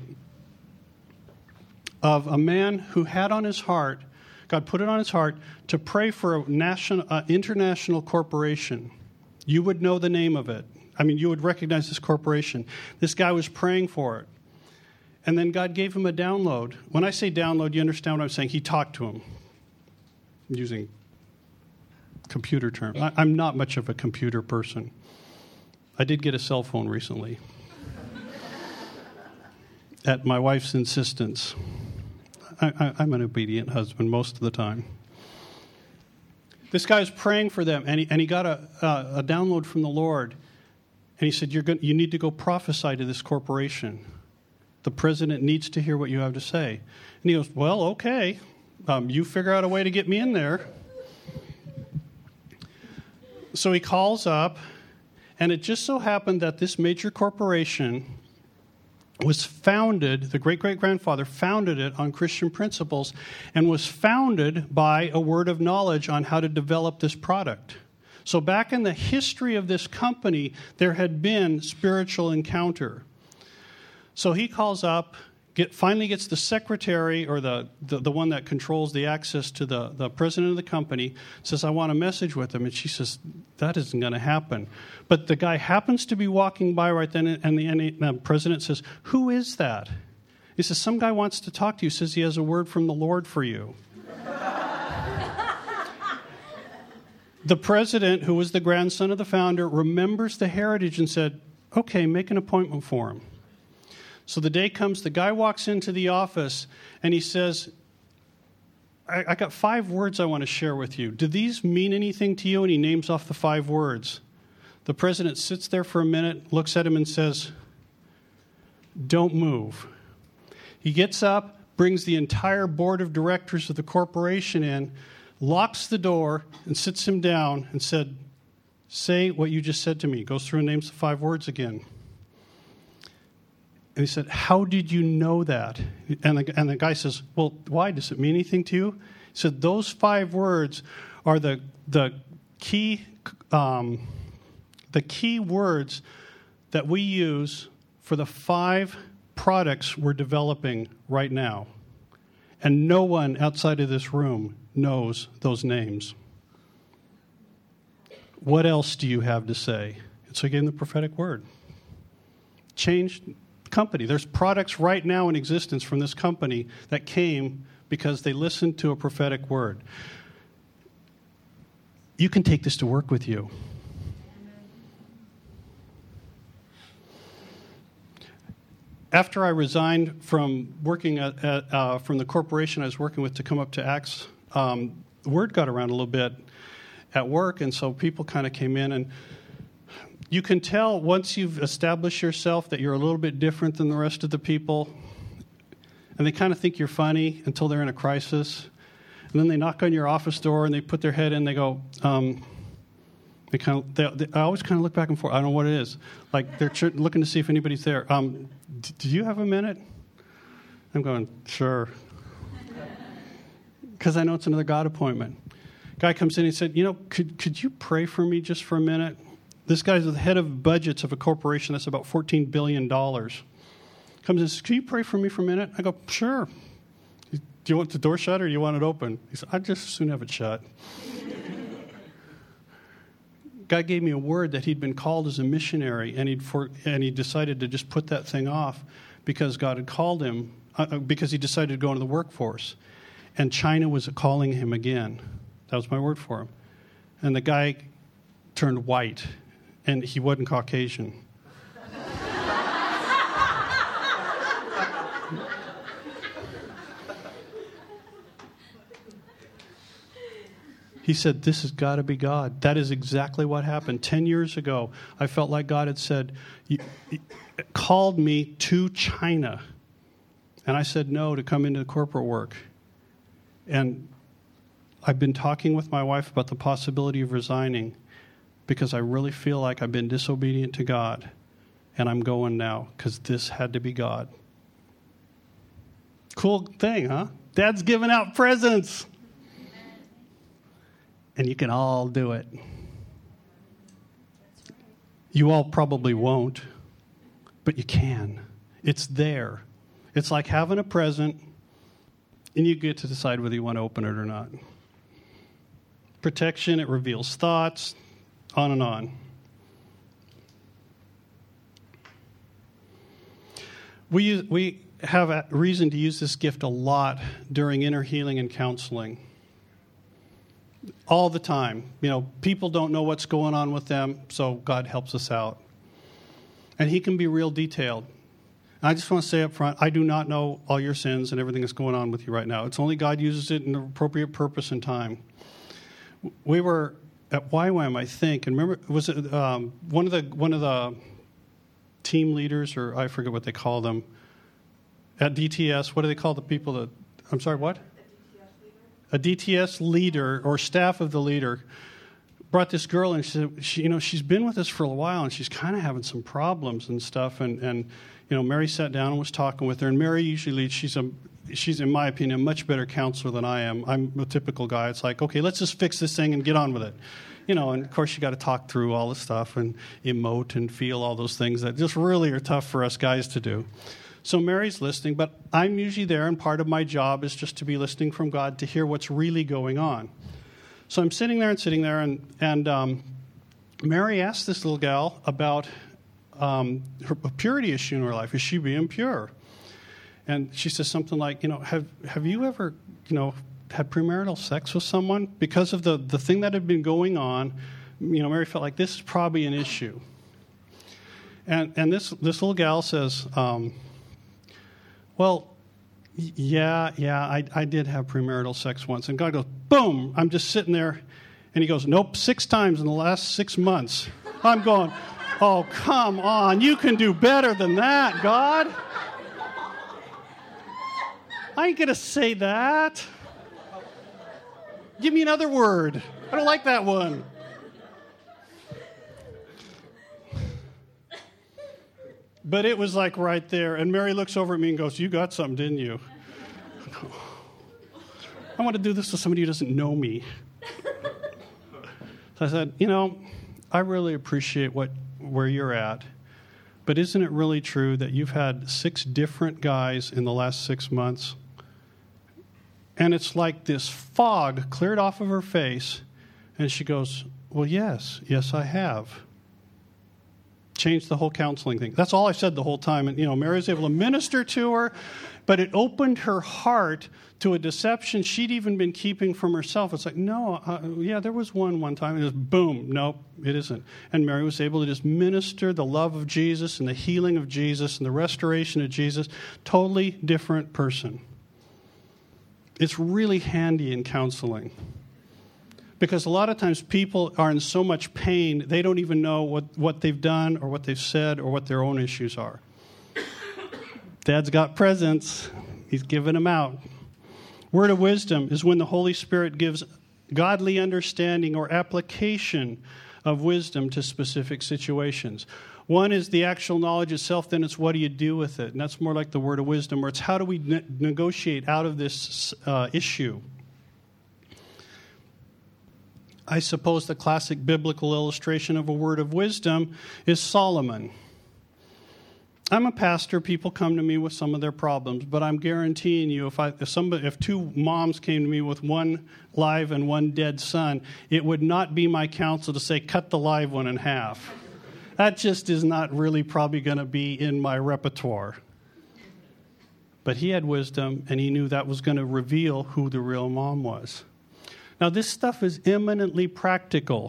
of a man who had on his heart, God put it on his heart, to pray for a international corporation. You would know the name of it. I mean, you would recognize this corporation. This guy was praying for it. And then God gave him a download. When I say download, you understand what I'm saying. He talked to him. I'm using computer terms. I'm not much of a computer person. I did get a cell phone recently. At my wife's insistence. I'm an obedient husband most of the time. This guy was praying for them, and he got a download from the Lord. And he said, you need to go prophesy to this corporation. The president needs to hear what you have to say. And he goes, well, okay. You figure out a way to get me in there. So he calls up, and it just so happened that this major corporation was founded, the great-great-grandfather founded it on Christian principles, and was founded by a word of knowledge on how to develop this product. So back in the history of this company, there had been spiritual encounter. So he calls up, finally gets the secretary, or the one that controls the access to the president of the company, says, I want a message with him. And she says, that isn't going to happen. But the guy happens to be walking by right then, and the president says, who is that? He says, some guy wants to talk to you, says he has a word from the Lord for you. The president, who was the grandson of the founder, remembers the heritage and said, okay, make an appointment for him. So the day comes, the guy walks into the office, and he says, I got 5 words I want to share with you. Do these mean anything to you? And he names off the 5 words. The president sits there for a minute, looks at him and says, don't move. He gets up, brings the entire board of directors of the corporation in, locks the door, and sits him down and said, say what you just said to me. Goes through and names the 5 words again. And he said, how did you know that? And the guy says, well, why? Does it mean anything to you? He said, those 5 words are the key words that we use for the 5 products we're developing right now. And no one outside of this room knows those names. What else do you have to say? And so he gave him the prophetic word. Changed company. There's products right now in existence from this company that came because they listened to a prophetic word. you can take this to work with you. After I resigned from working from the corporation I was working with to come up to Acts, the word got around a little bit at work, and so people kind of came in, and you can tell once you've established yourself that you're a little bit different than the rest of the people, and they kind of think you're funny until they're in a crisis, and then they knock on your office door and they put their head in, they go, I always kind of look back and forth. I don't know what it is. Like they're looking to see if anybody's there. Do you have a minute? I'm going, sure. Because I know it's another God appointment. Guy comes in and said, could you pray for me just for a minute? This guy's the head of budgets of a corporation that's about $14 billion. Comes in and says, can you pray for me for a minute? I go, sure. Do you want the door shut or do you want it open? He said, I'd just as soon have it shut. God gave me a word that he'd been called as a missionary, and he decided to just put that thing off because God had called him, because he decided to go into the workforce. And China was calling him again. That was my word for him. And the guy turned white, and he wasn't Caucasian. He said, this has got to be God. That is exactly what happened. 10 years ago, I felt like God had said, called me to China. And I said no to come into corporate work. And I've been talking with my wife about the possibility of resigning because I really feel like I've been disobedient to God. And I'm going now because this had to be God. Cool thing, huh? Dad's giving out presents. And you can all do it. You all probably won't, but you can. It's there. It's like having a present, and you get to decide whether you want to open it or not. Protection, it reveals thoughts, on and on. We have a reason to use this gift a lot during inner healing and counseling. All the time. People don't know what's going on with them, so God helps us out. And he can be real detailed. And I just want to say up front, I do not know all your sins and everything that's going on with you right now. It's only God uses it in the appropriate purpose and time. We were at YWAM, I think, and remember, was it one of the team leaders, or I forget what they call them, at DTS, what do they call the people that, I'm sorry, what? A DTS leader or staff of the leader brought this girl in. She said, she's been with us for a while and she's kind of having some problems and stuff. And Mary sat down and was talking with her. And Mary usually, she's in my opinion, a much better counselor than I am. I'm a typical guy. It's like, okay, let's just fix this thing and get on with it. And of course you got to talk through all the stuff and emote and feel all those things that just really are tough for us guys to do. So Mary's listening, but I'm usually there, and part of my job is just to be listening from God to hear what's really going on. So I'm sitting there, and Mary asked this little gal about a purity issue in her life. Is she being pure? And she says something like, have you ever, had premarital sex with someone? Because of the thing that had been going on, Mary felt like this is probably an issue. And this little gal says, well, yeah, I did have premarital sex once. And God goes, boom, I'm just sitting there. And he goes, nope, 6 times in the last 6 months. I'm going, oh, come on, you can do better than that, God. I ain't going to say that. Give me another word. I don't like that one. But it was like right there. And Mary looks over at me and goes, you got something, didn't you? I want to do this with somebody who doesn't know me. So I said, I really appreciate where you're at. But isn't it really true that you've had 6 different guys in the last 6 months? And it's like this fog cleared off of her face. And she goes, well, yes, I have. Changed the whole counseling thing. That's all I said the whole time. And, Mary was able to minister to her, but it opened her heart to a deception she'd even been keeping from herself. It's like, no, there was one time. And just boom, nope, it isn't. And Mary was able to just minister the love of Jesus and the healing of Jesus and the restoration of Jesus. Totally different person. It's really handy in counseling. Because a lot of times people are in so much pain, they don't even know what they've done or what they've said or what their own issues are. Dad's got presents. He's giving them out. Word of wisdom is when the Holy Spirit gives godly understanding or application of wisdom to specific situations. One is the actual knowledge itself, then it's what do you do with it? And that's more like the word of wisdom, where it's how do we negotiate out of this issue. I suppose the classic biblical illustration of a word of wisdom is Solomon. I'm a pastor. People come to me with some of their problems, but I'm guaranteeing you, if two moms came to me with one live and one dead son, it would not be my counsel to say, cut the live one in half. That just is not really probably going to be in my repertoire. But he had wisdom, and he knew that was going to reveal who the real mom was. Now, this stuff is eminently practical.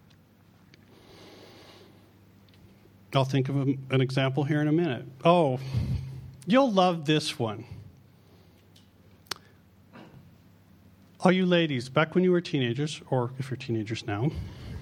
I'll think of an example here in a minute. Oh, you'll love this one. All you ladies, back when you were teenagers, or if you're teenagers now,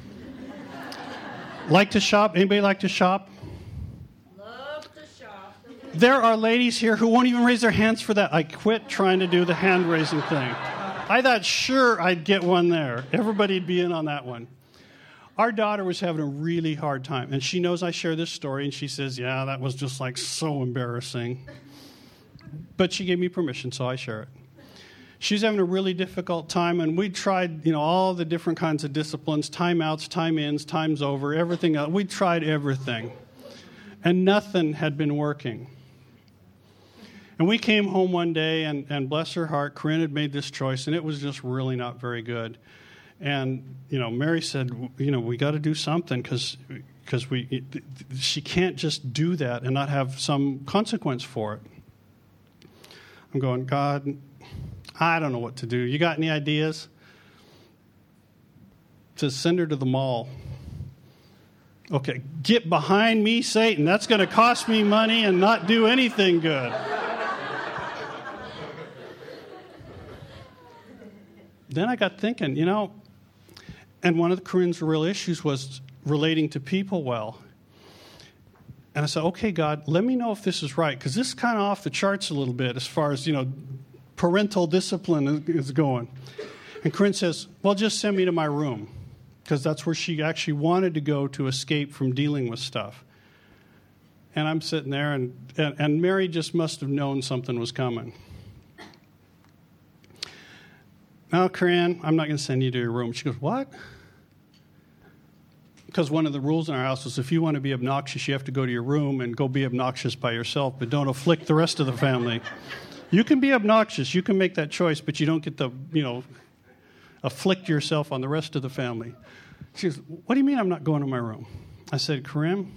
like to shop? Anybody like to shop? Love to shop. There are ladies here who won't even raise their hands for that. I quit trying to do the hand-raising thing. I thought, sure, I'd get one there. Everybody'd be in on that one. Our daughter was having a really hard time, and she knows I share this story, and she says, yeah, that was just like so embarrassing. But she gave me permission, so I share it. She's having a really difficult time, and we tried, all the different kinds of disciplines, timeouts, time-ins, times over, everything else. We tried everything, and nothing had been working. And we came home one day, and bless her heart, Corinne had made this choice, and it was just really not very good. And, Mary said, we got to do something because she can't just do that and not have some consequence for it. I'm going, God, I don't know what to do. You got any ideas? To send her to the mall. Okay, get behind me, Satan. That's going to cost me money and not do anything good. Then I got thinking, and one of Corinne's real issues was relating to people well. And I said, okay, God, let me know if this is right, because this is kind of off the charts a little bit as far as, parental discipline is going. And Corinne says, well, just send me to my room, because that's where she actually wanted to go to escape from dealing with stuff. And I'm sitting there, and Mary just must have known something was coming. No, Corinne, I'm not going to send you to your room. She goes, what? Because one of the rules in our house is if you want to be obnoxious, you have to go to your room and go be obnoxious by yourself, but don't afflict the rest of the family. You can be obnoxious. You can make that choice, but you don't get to, afflict yourself on the rest of the family. She goes, what do you mean I'm not going to my room? I said, Corinne,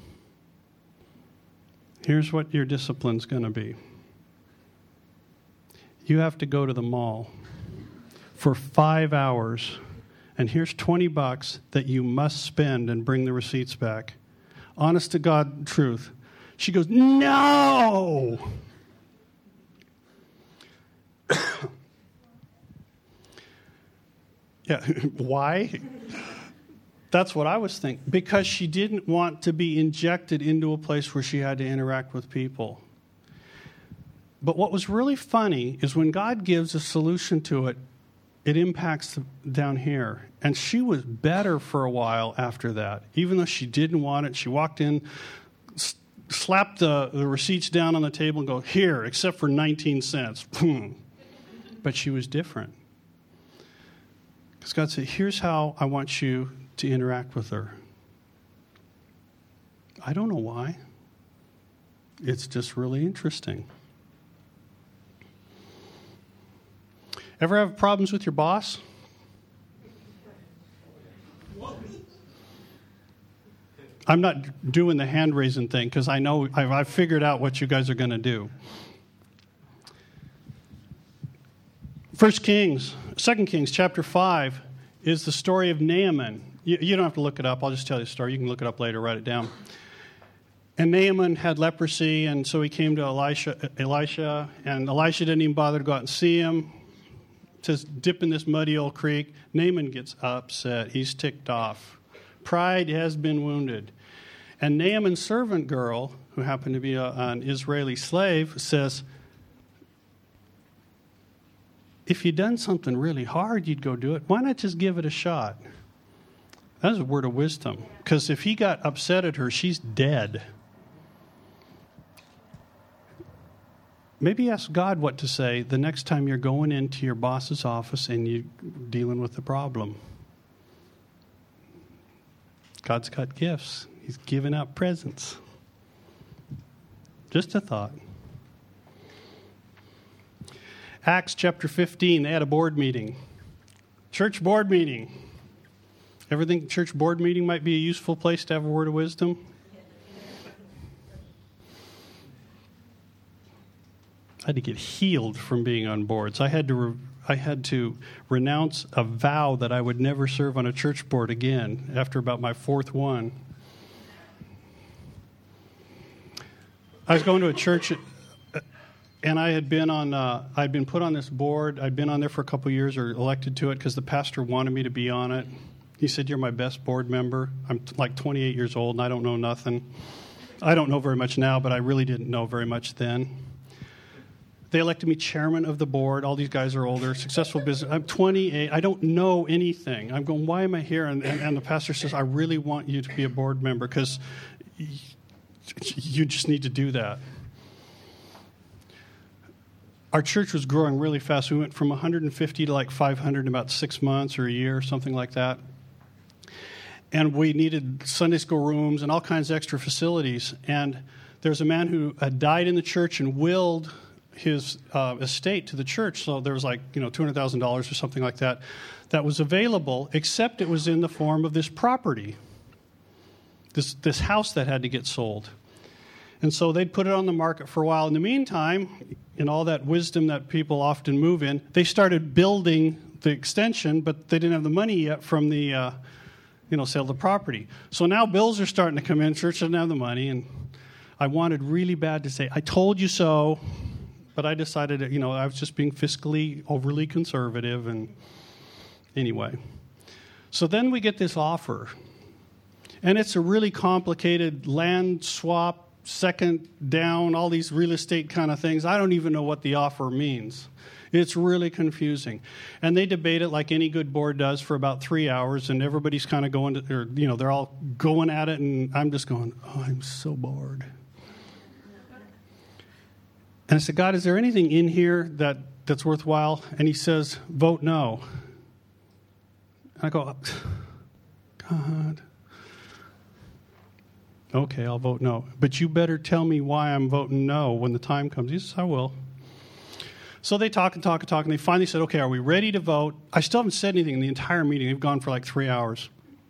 here's what your discipline's going to be. You have to go to the mall for 5 hours, and here's $20 that you must spend and bring the receipts back. Honest to God truth. She goes, no! Yeah, why? That's what I was thinking. Because she didn't want to be injected into a place where she had to interact with people. But what was really funny is when God gives a solution to it, it impacts down here. And she was better for a while after that. Even though she didn't want it, she walked in, slapped the receipts down on the table and go, here, except for 19 cents. But she was different. Because God said, here's how I want you to interact with her. I don't know why. It's just really interesting. Ever have problems with your boss? I'm not doing the hand-raising thing because I know I've figured out what you guys are going to do. 2 Kings chapter 5 is the story of Naaman. You don't have to look it up. I'll just tell you the story. You can look it up later, write it down. And Naaman had leprosy, and so he came to Elisha, and Elisha didn't even bother to go out and see him. It says, dip in this muddy old creek. Naaman gets upset. He's ticked off. Pride has been wounded. And Naaman's servant girl, who happened to be an Israeli slave, says, if you'd done something really hard, you'd go do it. Why not just give it a shot? That's a word of wisdom. Because if he got upset at her, she's dead. Maybe ask God what to say the next time you're going into your boss's office and you're dealing with the problem. God's got gifts. He's giving out presents. Just a thought. Acts chapter 15, they had a board meeting. Church board meeting. Ever think church board meeting might be a useful place to have a word of wisdom? I had to get healed from being on boards. I had to renounce a vow that I would never serve on a church board again after about my fourth one. I was going to a church, and I'd been put on this board. I'd been on there for a couple of years or elected to it because the pastor wanted me to be on it. He said, you're my best board member. I'm like 28 years old, and I don't know nothing. I don't know very much now, but I really didn't know very much then. They elected me chairman of the board. All these guys are older, successful business. I'm 28. I don't know anything. I'm going, why am I here? And the pastor says, I really want you to be a board member because you just need to do that. Our church was growing really fast. We went from 150 to like 500 in about 6 months or a year or something like that. And we needed Sunday school rooms and all kinds of extra facilities. And there's a man who had died in the church and willed his estate to the church. So there was like, $200,000 or something like that was available, except it was in the form of this property, this house that had to get sold. And so they'd put it on the market for a while. In the meantime, in all that wisdom that people often move in, they started building the extension, but they didn't have the money yet from the sale of the property. So now bills are starting to come in. Church doesn't have the money, and I wanted really bad to say, I told you so, but I decided that, I was just being fiscally overly conservative, and anyway. So then we get this offer, and it's a really complicated land swap, second down, all these real estate kind of things. I don't even know what the offer means. It's really confusing. And they debate it like any good board does for about 3 hours, and everybody's kind of going to, they're all going at it, and I'm just going, I'm so bored. And I said, God, is there anything in here that's worthwhile? And he says, vote no. And I go, God. Okay, I'll vote no. But you better tell me why I'm voting no when the time comes. He says, I will. So they talk, and they finally said, okay, are we ready to vote? I still haven't said anything in the entire meeting. They've gone for like 3 hours.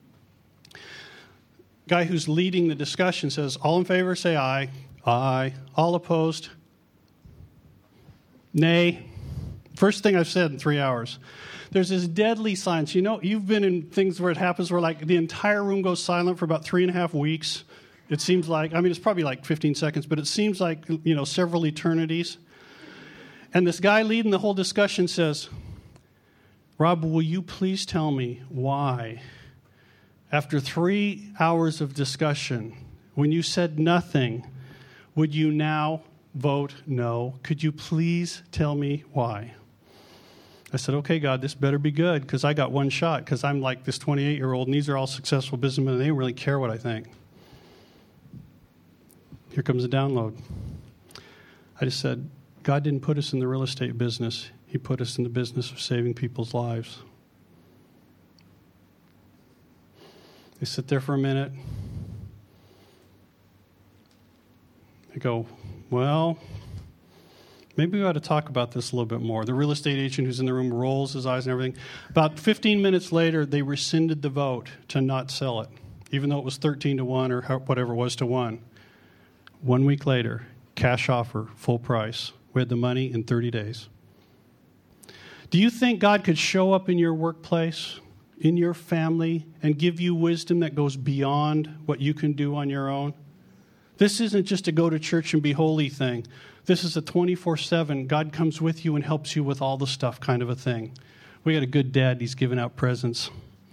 Guy who's leading the discussion says, all in favor, say aye. Aye. All opposed? Nay. First thing I've said in 3 hours. There's this deadly silence. You've been in things where it happens where like the entire room goes silent for about 3.5 weeks. It seems like, it's probably like 15 seconds, but it seems like, several eternities. And this guy leading the whole discussion says, Rob, will you please tell me why, after 3 hours of discussion, when you said nothing, would you now vote no? Could you please tell me why? I said, okay, God, this better be good, because I got one shot, because I'm like this 28-year-old, and these are all successful businessmen, and they don't really care what I think. Here comes the download. I just said, God didn't put us in the real estate business. He put us in the business of saving people's lives. They sit there for a minute. They go, well, maybe we ought to talk about this a little bit more. The real estate agent who's in the room rolls his eyes and everything. About 15 minutes later, they rescinded the vote to not sell it. even though it was 13 to 1 or whatever it was to 1. 1 week later, cash offer, full price. We had the money in 30 days. Do you think God could show up in your workplace, in your family, and give you wisdom that goes beyond what you can do on your own? This isn't just a go to church and be holy thing. This is a 24/7, God comes with you and helps you with all the stuff kind of a thing. We got a good dad, he's giving out presents.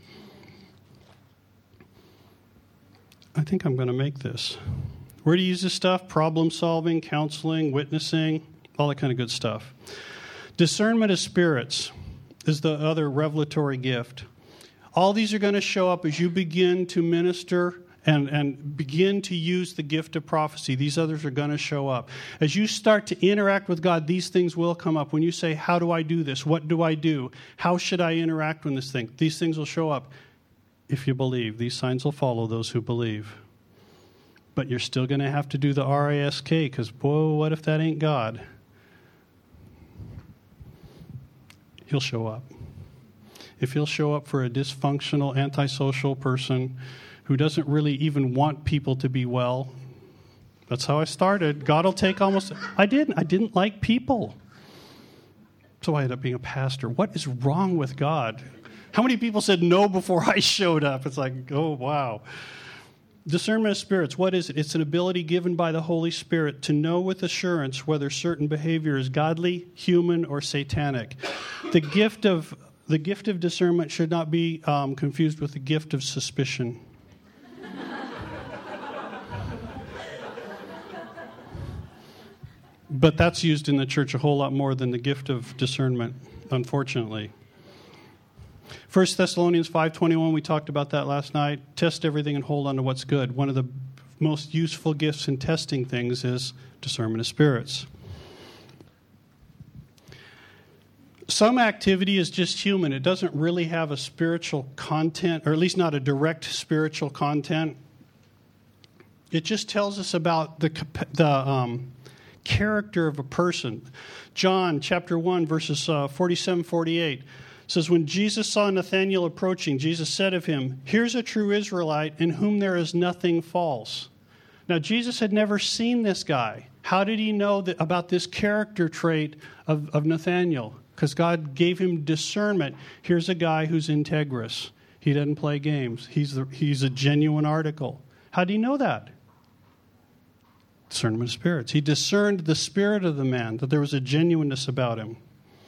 I think I'm going to make this. Where do you use this stuff? Problem solving, counseling, witnessing, all that kind of good stuff. Discernment of spirits is the other revelatory gift. All these are going to show up as you begin to minister and begin to use the gift of prophecy. These others are going to show up. As you start to interact with God, these things will come up. When you say, how do I do this? What do I do? How should I interact with this thing? These things will show up if you believe. These signs will follow those who believe. But you're still going to have to do the RISK because, whoa, what if that ain't God? He'll show up. If he'll show up for a dysfunctional, antisocial person who doesn't really even want people to be well, that's how I started. God will take almost... I didn't like people. So I ended up being a pastor. What is wrong with God? How many people said no before I showed up? It's like, oh, wow. Discernment of spirits, what is it? It's an ability given by the Holy Spirit to know with assurance whether certain behavior is godly, human, or satanic. The gift of discernment should not be confused with the gift of suspicion. But that's used in the church a whole lot more than the gift of discernment, unfortunately. 1 Thessalonians 5:21, we talked about that last night. Test everything and hold on to what's good. One of the most useful gifts in testing things is discernment of spirits. Some activity is just human. It doesn't really have a spiritual content, or at least not a direct spiritual content. It just tells us about the character of a person. John chapter 1, verses 47-48 says, when Jesus saw Nathanael approaching, Jesus said of him, here's a true Israelite in whom there is nothing false. Now, Jesus had never seen this guy. How did he know about this character trait of Nathanael? Because God gave him discernment. Here's a guy who's integrous. He doesn't play games. He's a genuine article. How did he know that? Discernment of spirits. He discerned the spirit of the man, that there was a genuineness about him.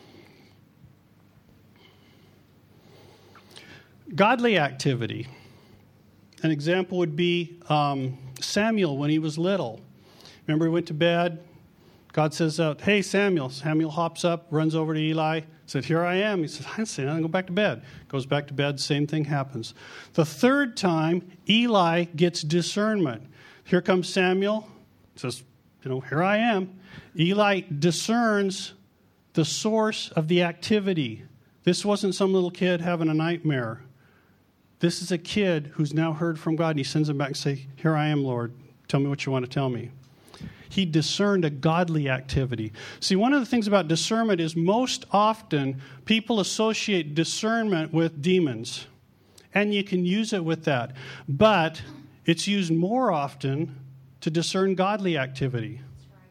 Godly activity. An example would be Samuel when he was little. Remember he went to bed. God says, hey, Samuel. Samuel hops up, runs over to Eli, said, here I am. He says, I say, I'm going to go back to bed. Goes back to bed, same thing happens. The third time, Eli gets discernment. Here comes Samuel. Says, here I am. Eli discerns the source of the activity. This wasn't some little kid having a nightmare. This is a kid who's now heard from God, and he sends him back and says, here I am, Lord. Tell me what you want to tell me. He discerned a godly activity. See, one of the things about discernment is most often people associate discernment with demons. And you can use it with that. But it's used more often to discern godly activity.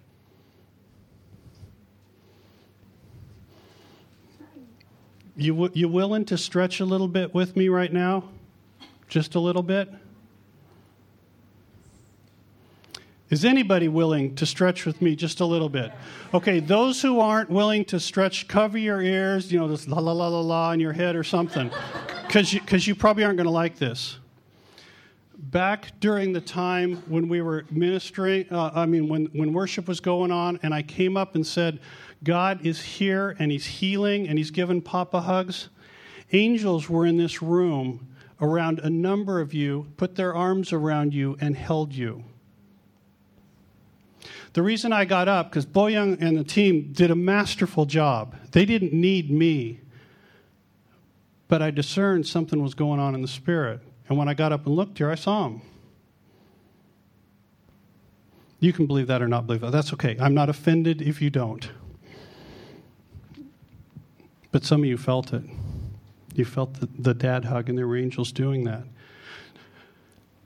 You willing to stretch a little bit with me right now? Just a little bit? Is anybody willing to stretch with me just a little bit? Okay, those who aren't willing to stretch, cover your ears, this la la la la la in your head or something, because you probably aren't going to like this. Back during the time when we were ministering, when worship was going on, and I came up and said, God is here, and he's healing, and he's giving Papa hugs, angels were in this room around a number of you, put their arms around you, and held you. The reason I got up, because Boyoung and the team did a masterful job. They didn't need me. But I discerned something was going on in the spirit. And when I got up and looked here, I saw him. You can believe that or not believe that. That's okay. I'm not offended if you don't. But some of you felt it. You felt the dad hug, and there were angels doing that.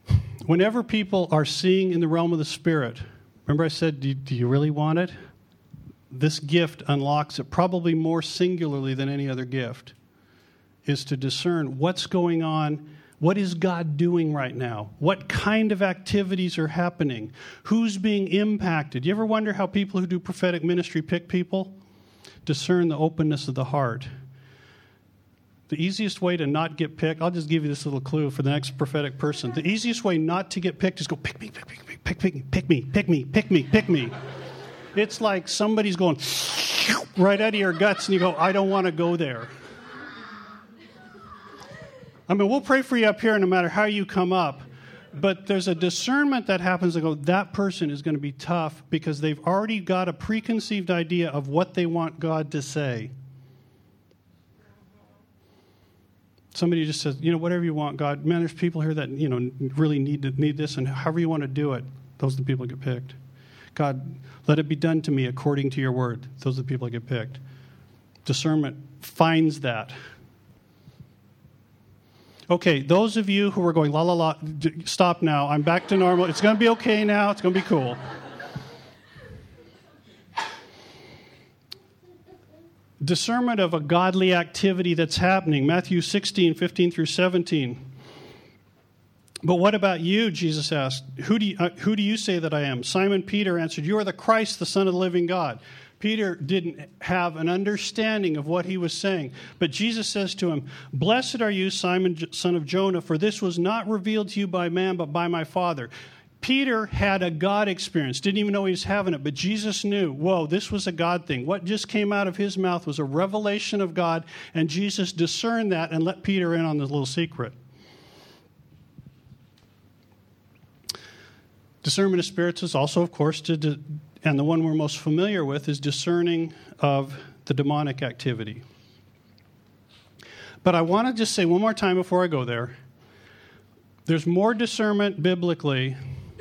Whenever people are seeing in the realm of the Spirit, remember I said, do you really want it? This gift unlocks it probably more singularly than any other gift, is to discern what's going on. What is God doing right now? What kind of activities are happening? Who's being impacted? You ever wonder how people who do prophetic ministry pick people? Discern the openness of the heart. The easiest way to not get picked, I'll just give you this little clue for the next prophetic person. The easiest way not to get picked is go, pick me, pick me, pick me, pick me, pick me, pick me, pick me. It's like somebody's going right out of your guts and you go, I don't want to go there. I mean, we'll pray for you up here no matter how you come up, but there's a discernment that happens to go, that person is going to be tough because they've already got a preconceived idea of what they want God to say. Somebody just says, whatever you want, God. Man, there's people here that, really need this, and however you want to do it, those are the people that get picked. God, let it be done to me according to your word. Those are the people that get picked. Discernment finds that. Okay, those of you who are going, la, la, la, stop now. I'm back to normal. It's going to be okay now. It's going to be cool. Discernment of a godly activity that's happening. Matthew 16, 15 through 17. But what about you, Jesus asked. Who do you say that I am? Simon Peter answered, you are the Christ, the Son of the living God. Peter didn't have an understanding of what he was saying. But Jesus says to him, blessed are you, Simon, son of Jonah, for this was not revealed to you by man, but by my Father. Peter had a God experience, didn't even know he was having it, but Jesus knew, whoa, this was a God thing. What just came out of his mouth was a revelation of God, and Jesus discerned that and let Peter in on this little secret. Discernment of spirits is also, of course, and the one we're most familiar with is discerning of the demonic activity. But I want to just say one more time before I go there. There's more discernment biblically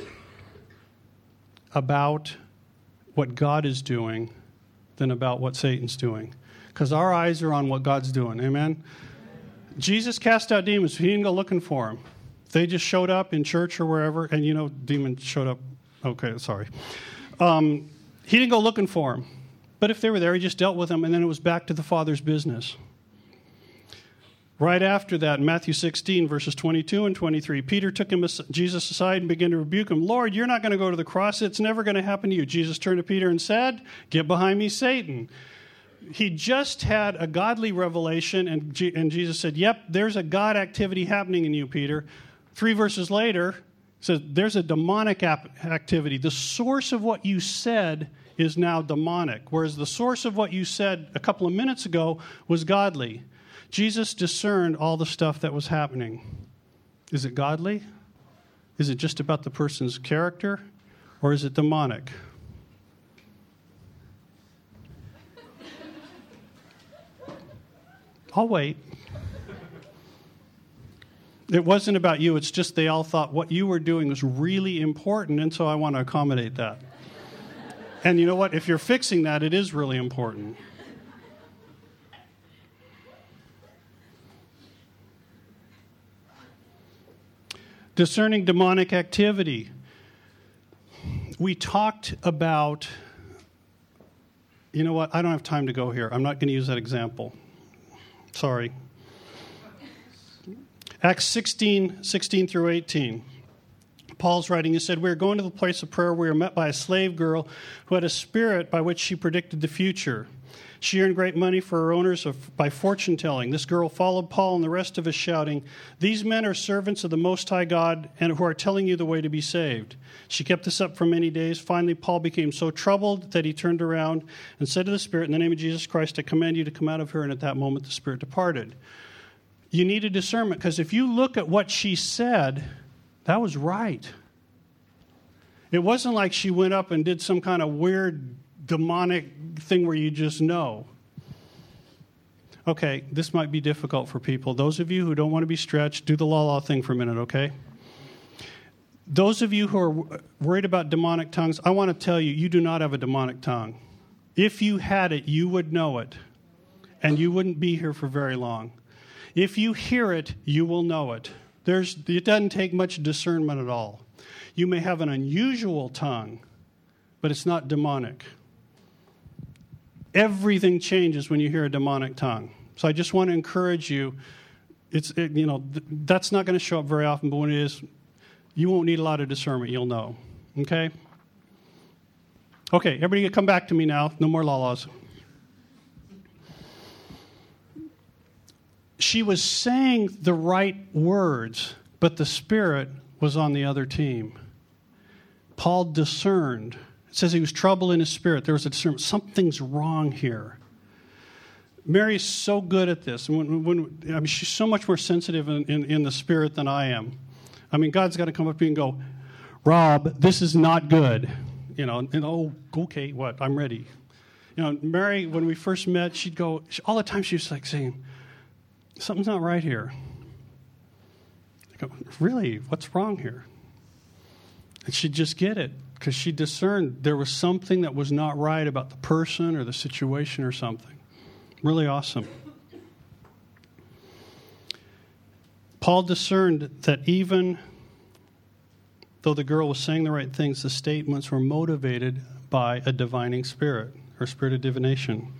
about what God is doing than about what Satan's doing. Because our eyes are on what God's doing. Amen? Jesus cast out demons. He didn't go looking for them. They just showed up in church or wherever, and demons showed up. Okay, sorry. He didn't go looking for them. But if they were there, he just dealt with them, and then it was back to the Father's business. Right after that, in Matthew 16, verses 22 and 23, Peter took Jesus aside and began to rebuke him. Lord, you're not going to go to the cross. It's never going to happen to you. Jesus turned to Peter and said, get behind me, Satan. He just had a godly revelation, and Jesus said, yep, there's a God activity happening in you, Peter. 3 verses later, says there's a demonic activity. The source of what you said is now demonic, whereas the source of what you said a couple of minutes ago was godly. Jesus discerned all the stuff that was happening. Is it godly? Is it just about the person's character? Or is it demonic? I'll wait. It wasn't about you. It's just they all thought what you were doing was really important, and so I want to accommodate that. And you know what? If you're fixing that, it is really important. Discerning demonic activity. We talked about, you know what? I don't have time to go here. I'm not going to use that example. Sorry. Acts 16 through 18. Paul's writing, he said, we were going to the place of prayer. We were met by a slave girl who had a spirit by which she predicted the future. She earned great money for her owners by fortune telling. This girl followed Paul and the rest of us, shouting, these men are servants of the Most High God and who are telling you the way to be saved. She kept this up for many days. Finally, Paul became so troubled that he turned around and said to the spirit, in the name of Jesus Christ, I command you to come out of her. And at that moment, the spirit departed. You need a discernment, because if you look at what she said, that was right. It wasn't like she went up and did some kind of weird demonic thing where you just know. Okay, this might be difficult for people. Those of you who don't want to be stretched, do the la-la thing for a minute, okay? Those of you who are worried about demonic tongues, I want to tell you, you do not have a demonic tongue. If you had it, you would know it, and you wouldn't be here for very long. If you hear it, you will know it. It doesn't take much discernment at all. You may have an unusual tongue, but it's not demonic. Everything changes when you hear a demonic tongue. So I just want to encourage you. That's not going to show up very often, but when it is, you won't need a lot of discernment. You'll know. Okay? Okay, everybody come back to me now. No more la-las. She was saying the right words, but the Spirit was on the other team. Paul discerned. It says he was troubled in his spirit. There was a discernment. Something's wrong here. Mary's so good at this. She's so much more sensitive in the spirit than I am. I mean, God's got to come up to me and go, Rob, this is not good. Okay, what? I'm ready. Mary, when we first met, she'd go, all the time she was like saying, something's not right here. I go, really? What's wrong here? And she'd just get it because she discerned there was something that was not right about the person or the situation or something. Really awesome. Paul discerned that even though the girl was saying the right things, the statements were motivated by a divining spirit or spirit of divination.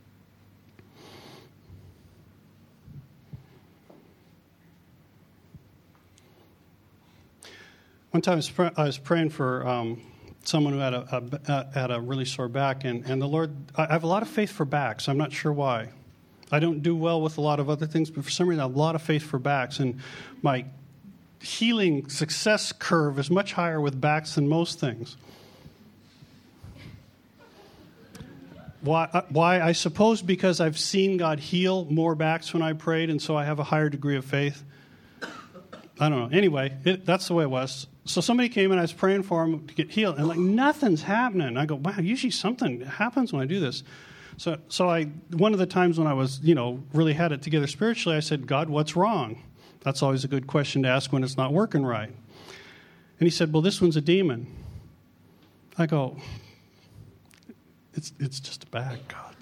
One time I was praying for someone who had a really sore back, and the Lord, I have a lot of faith for backs. I'm not sure why. I don't do well with a lot of other things, but for some reason I have a lot of faith for backs, and my healing success curve is much higher with backs than most things. Why? I suppose because I've seen God heal more backs when I prayed, and so I have a higher degree of faith. I don't know. Anyway, that's the way it was. So somebody came and I was praying for him to get healed, and nothing's happening. I go, wow, usually something happens when I do this. So one of the times when I was, really had it together spiritually, I said, God, what's wrong? That's always a good question to ask when it's not working right. And he said, well, this one's a demon. I go, it's just a bag, God.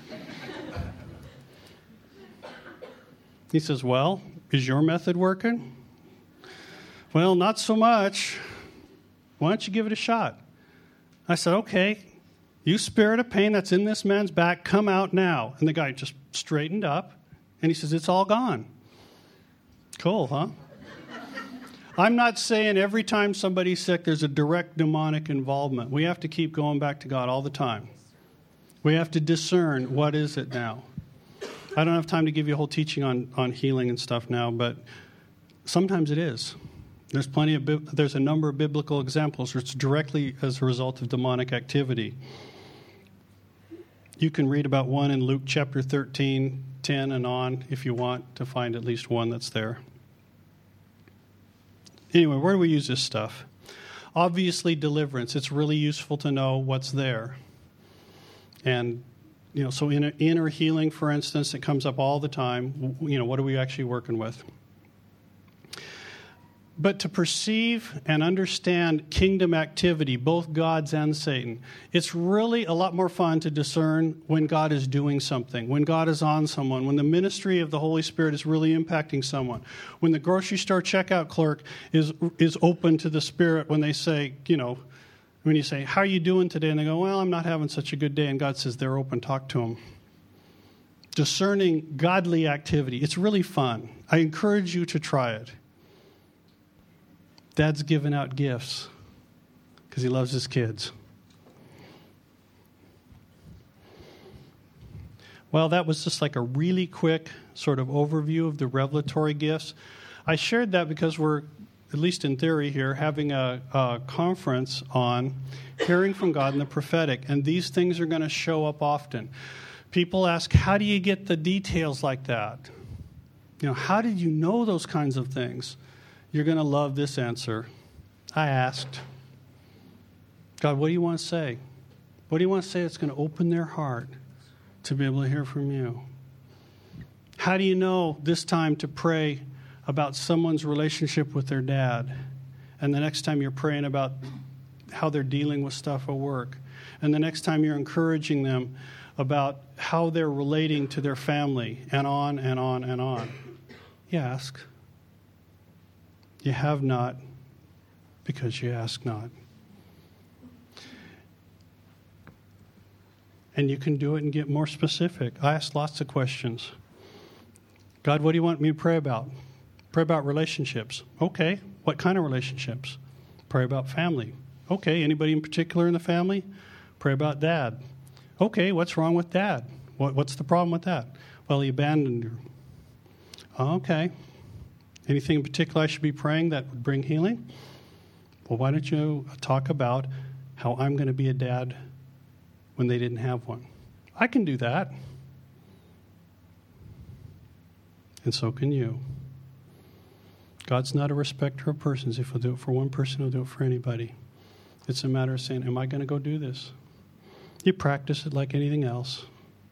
He says, well, is your method working? Well, not so much. Why don't you give it a shot? I said, okay, you spirit of pain that's in this man's back, come out now. And the guy just straightened up, and he says, it's all gone. Cool, huh? I'm not saying every time somebody's sick there's a direct demonic involvement. We have to keep going back to God all the time. We have to discern what is it now. I don't have time to give you a whole teaching on healing and stuff now, but sometimes it is. There's a number of biblical examples where it's directly as a result of demonic activity. You can read about one in Luke chapter 13, 10 and on if you want to find at least one that's there. Anyway, where do we use this stuff? Obviously, deliverance. It's really useful to know what's there. And, so in inner healing, for instance, it comes up all the time. What are we actually working with? But to perceive and understand kingdom activity, both God's and Satan, it's really a lot more fun to discern when God is doing something, when God is on someone, when the ministry of the Holy Spirit is really impacting someone, when the grocery store checkout clerk is open to the Spirit when they say, when you say, how are you doing today? And they go, well, I'm not having such a good day. And God says, they're open, talk to them. Discerning godly activity. It's really fun. I encourage you to try it. Dad's giving out gifts because he loves his kids. Well, that was just like a really quick sort of overview of the revelatory gifts. I shared that because we're, at least in theory here, having a conference on hearing from God and the prophetic, and these things are going to show up often. People ask, how do you get the details like that? How did you know those kinds of things? You're going to love this answer. I asked, God, what do you want to say? What do you want to say that's going to open their heart to be able to hear from you? How do you know this time to pray about someone's relationship with their dad, and the next time you're praying about how they're dealing with stuff at work, and the next time you're encouraging them about how they're relating to their family, and on and on and on? You ask. You have not because you ask not. And you can do it and get more specific. I ask lots of questions. God, what do you want me to pray about? Pray about relationships. Okay. What kind of relationships? Pray about family. Okay. Anybody in particular in the family? Pray about dad. Okay. What's wrong with dad? What's the problem with that? Well, he abandoned her. Okay. Anything in particular I should be praying that would bring healing? Well, why don't you talk about how I'm going to be a dad when they didn't have one? I can do that. And so can you. God's not a respecter of persons. If he'll do it for one person, he'll do it for anybody. It's a matter of saying, am I going to go do this? You practice it like anything else.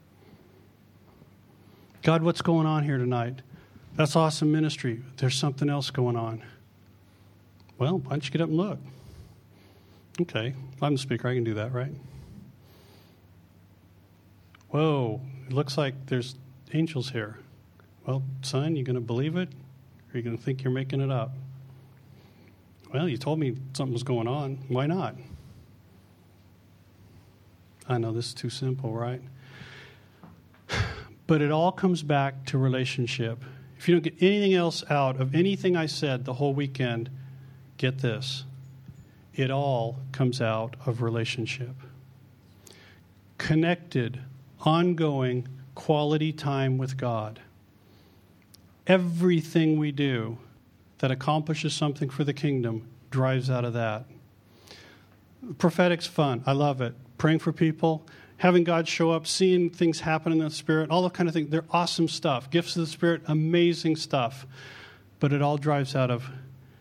God, what's going on here tonight? That's awesome ministry. There's something else going on. Well, why don't you get up and look? Okay, I'm the speaker. I can do that, right? Whoa, it looks like there's angels here. Well, son, you going to believe it? Or are you going to think you're making it up? Well, you told me something was going on. Why not? I know this is too simple, right? But it all comes back to relationship. If you don't get anything else out of anything I said the whole weekend, get this. It all comes out of relationship. Connected, ongoing, quality time with God. Everything we do that accomplishes something for the kingdom drives out of that. Prophetic's fun. I love it. Praying for people, having God show up, seeing things happen in the Spirit, all that kind of thing. They're awesome stuff. Gifts of the Spirit, amazing stuff. But it all drives out of,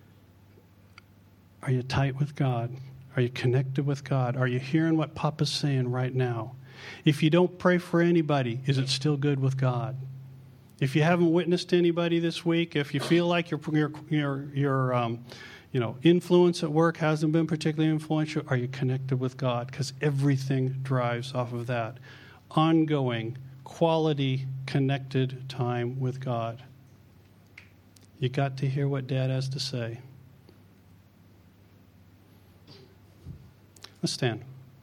are you tight with God? Are you connected with God? Are you hearing what Papa's saying right now? If you don't pray for anybody, is it still good with God? If you haven't witnessed anybody this week, if you feel like your influence at work hasn't been particularly influential, are you connected with God? Because everything drives off of that. Ongoing, quality, connected time with God. You got to hear what Dad has to say. Let's stand.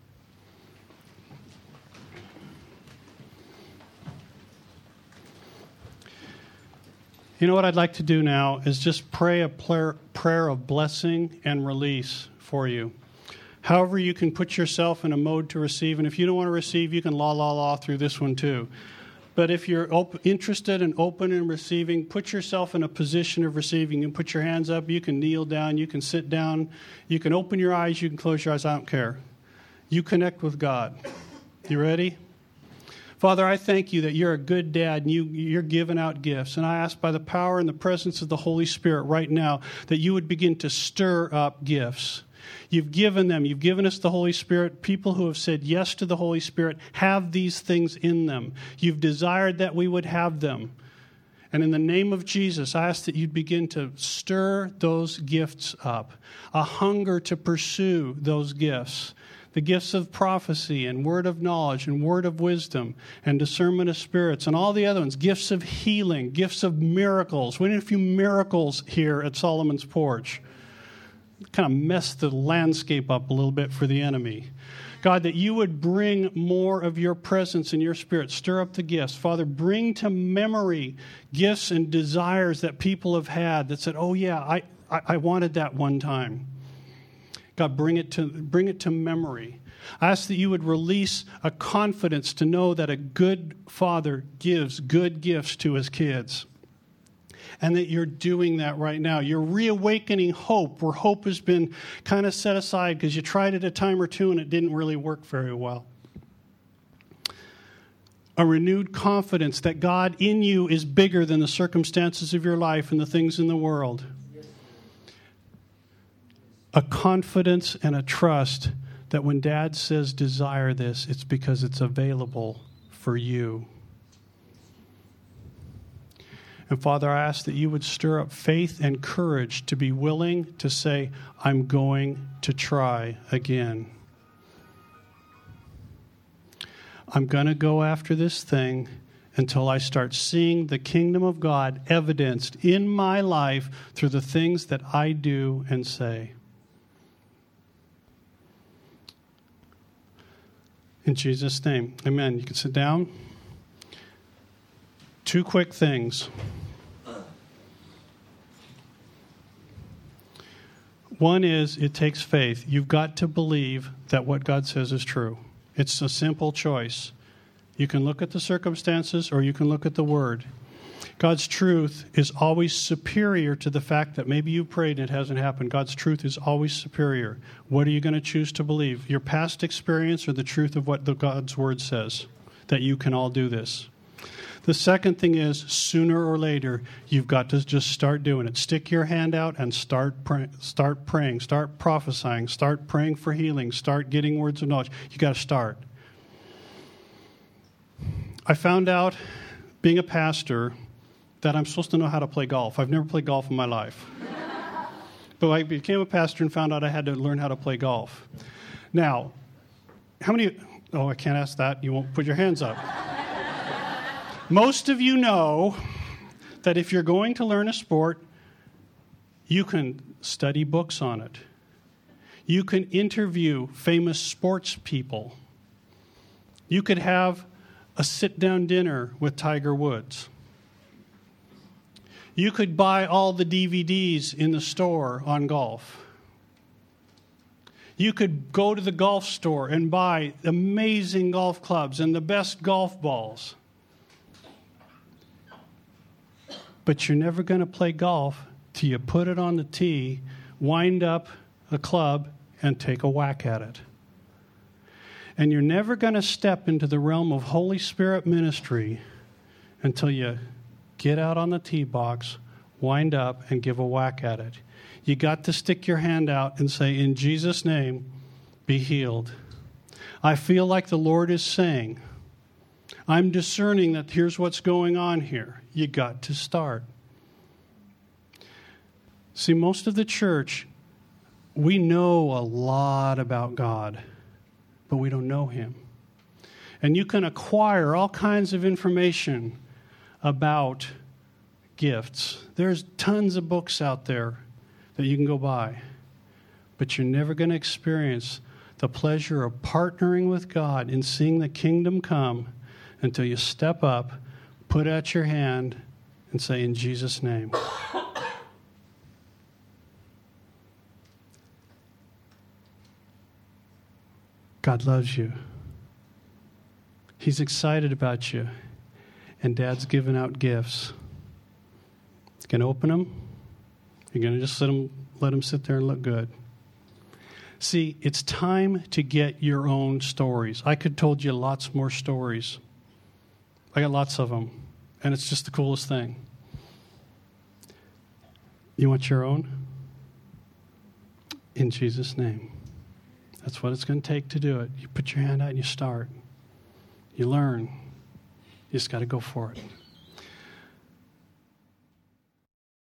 You know what I'd like to do now is just pray a prayer of blessing and release for you. However, you can put yourself in a mode to receive. And if you don't want to receive, you can la through this one too. But if you're interested and open in receiving, put yourself in a position of receiving. You can put your hands up. You can kneel down. You can sit down. You can open your eyes. You can close your eyes. I don't care. You connect with God. You ready? Father, I thank you that you're a good dad and you're giving out gifts. And I ask by the power and the presence of the Holy Spirit right now that you would begin to stir up gifts. You've given us the Holy Spirit. People who have said yes to the Holy Spirit have these things in them. You've desired that we would have them. And in the name of Jesus, I ask that you'd begin to stir those gifts up, a hunger to pursue those gifts. The gifts of prophecy and word of knowledge and word of wisdom and discernment of spirits and all the other ones. Gifts of healing, gifts of miracles. We need a few miracles here at Solomon's Porch. Kind of messed the landscape up a little bit for the enemy. God, that you would bring more of your presence and your spirit. Stir up the gifts. Father, bring to memory gifts and desires that people have had that said, oh yeah, I wanted that one time. God, bring it to memory. I ask that you would release a confidence to know that a good father gives good gifts to his kids. And that you're doing that right now. You're reawakening hope where hope has been kind of set aside because you tried it a time or two and it didn't really work very well. A renewed confidence that God in you is bigger than the circumstances of your life and the things in the world. A confidence and a trust that when Dad says desire this, it's because it's available for you. And Father, I ask that you would stir up faith and courage to be willing to say, I'm going to try again. I'm going to go after this thing, until I start seeing the kingdom of God evidenced in my life through the things that I do and say. In Jesus' name, amen. You can sit down. 2 quick things. One is, it takes faith. You've got to believe that what God says is true. It's a simple choice. You can look at the circumstances or you can look at the Word. God's truth is always superior to the fact that maybe you prayed and it hasn't happened. God's truth is always superior. What are you going to choose to believe? Your past experience or the truth of what God's Word says? That you can all do this. The second thing is, sooner or later, you've got to just start doing it. Stick your hand out and start praying, start prophesying, start praying for healing, start getting words of knowledge. You got to start. I found out, being a pastor, that I'm supposed to know how to play golf. I've never played golf in my life. But I became a pastor and found out I had to learn how to play golf. Now, how many... Oh, I can't ask that. You won't put your hands up. Most of you know that if you're going to learn a sport, you can study books on it. You can interview famous sports people. You could have a sit-down dinner with Tiger Woods. You could buy all the DVDs in the store on golf. You could go to the golf store and buy amazing golf clubs and the best golf balls. But you're never going to play golf till you put it on the tee, wind up a club, and take a whack at it. And you're never going to step into the realm of Holy Spirit ministry until you get out on the tee box, wind up, and give a whack at it. You got to stick your hand out and say, in Jesus' name, be healed. I feel like the Lord is saying, I'm discerning that here's what's going on here. You got to start. See, most of the church, we know a lot about God, but we don't know Him. And you can acquire all kinds of information about gifts. There's tons of books out there that you can go buy, but you're never going to experience the pleasure of partnering with God in seeing the kingdom come until you step up, put out your hand, and say, in Jesus' name. God loves you. He's excited about you. And Dad's giving out gifts. You can open them. You're going to just let them sit there and look good. See, it's time to get your own stories. I could told you lots more stories. I got lots of them. And it's just the coolest thing. You want your own? In Jesus' name. That's what it's going to take to do it. You put your hand out and you start. You learn. You just got to go for it.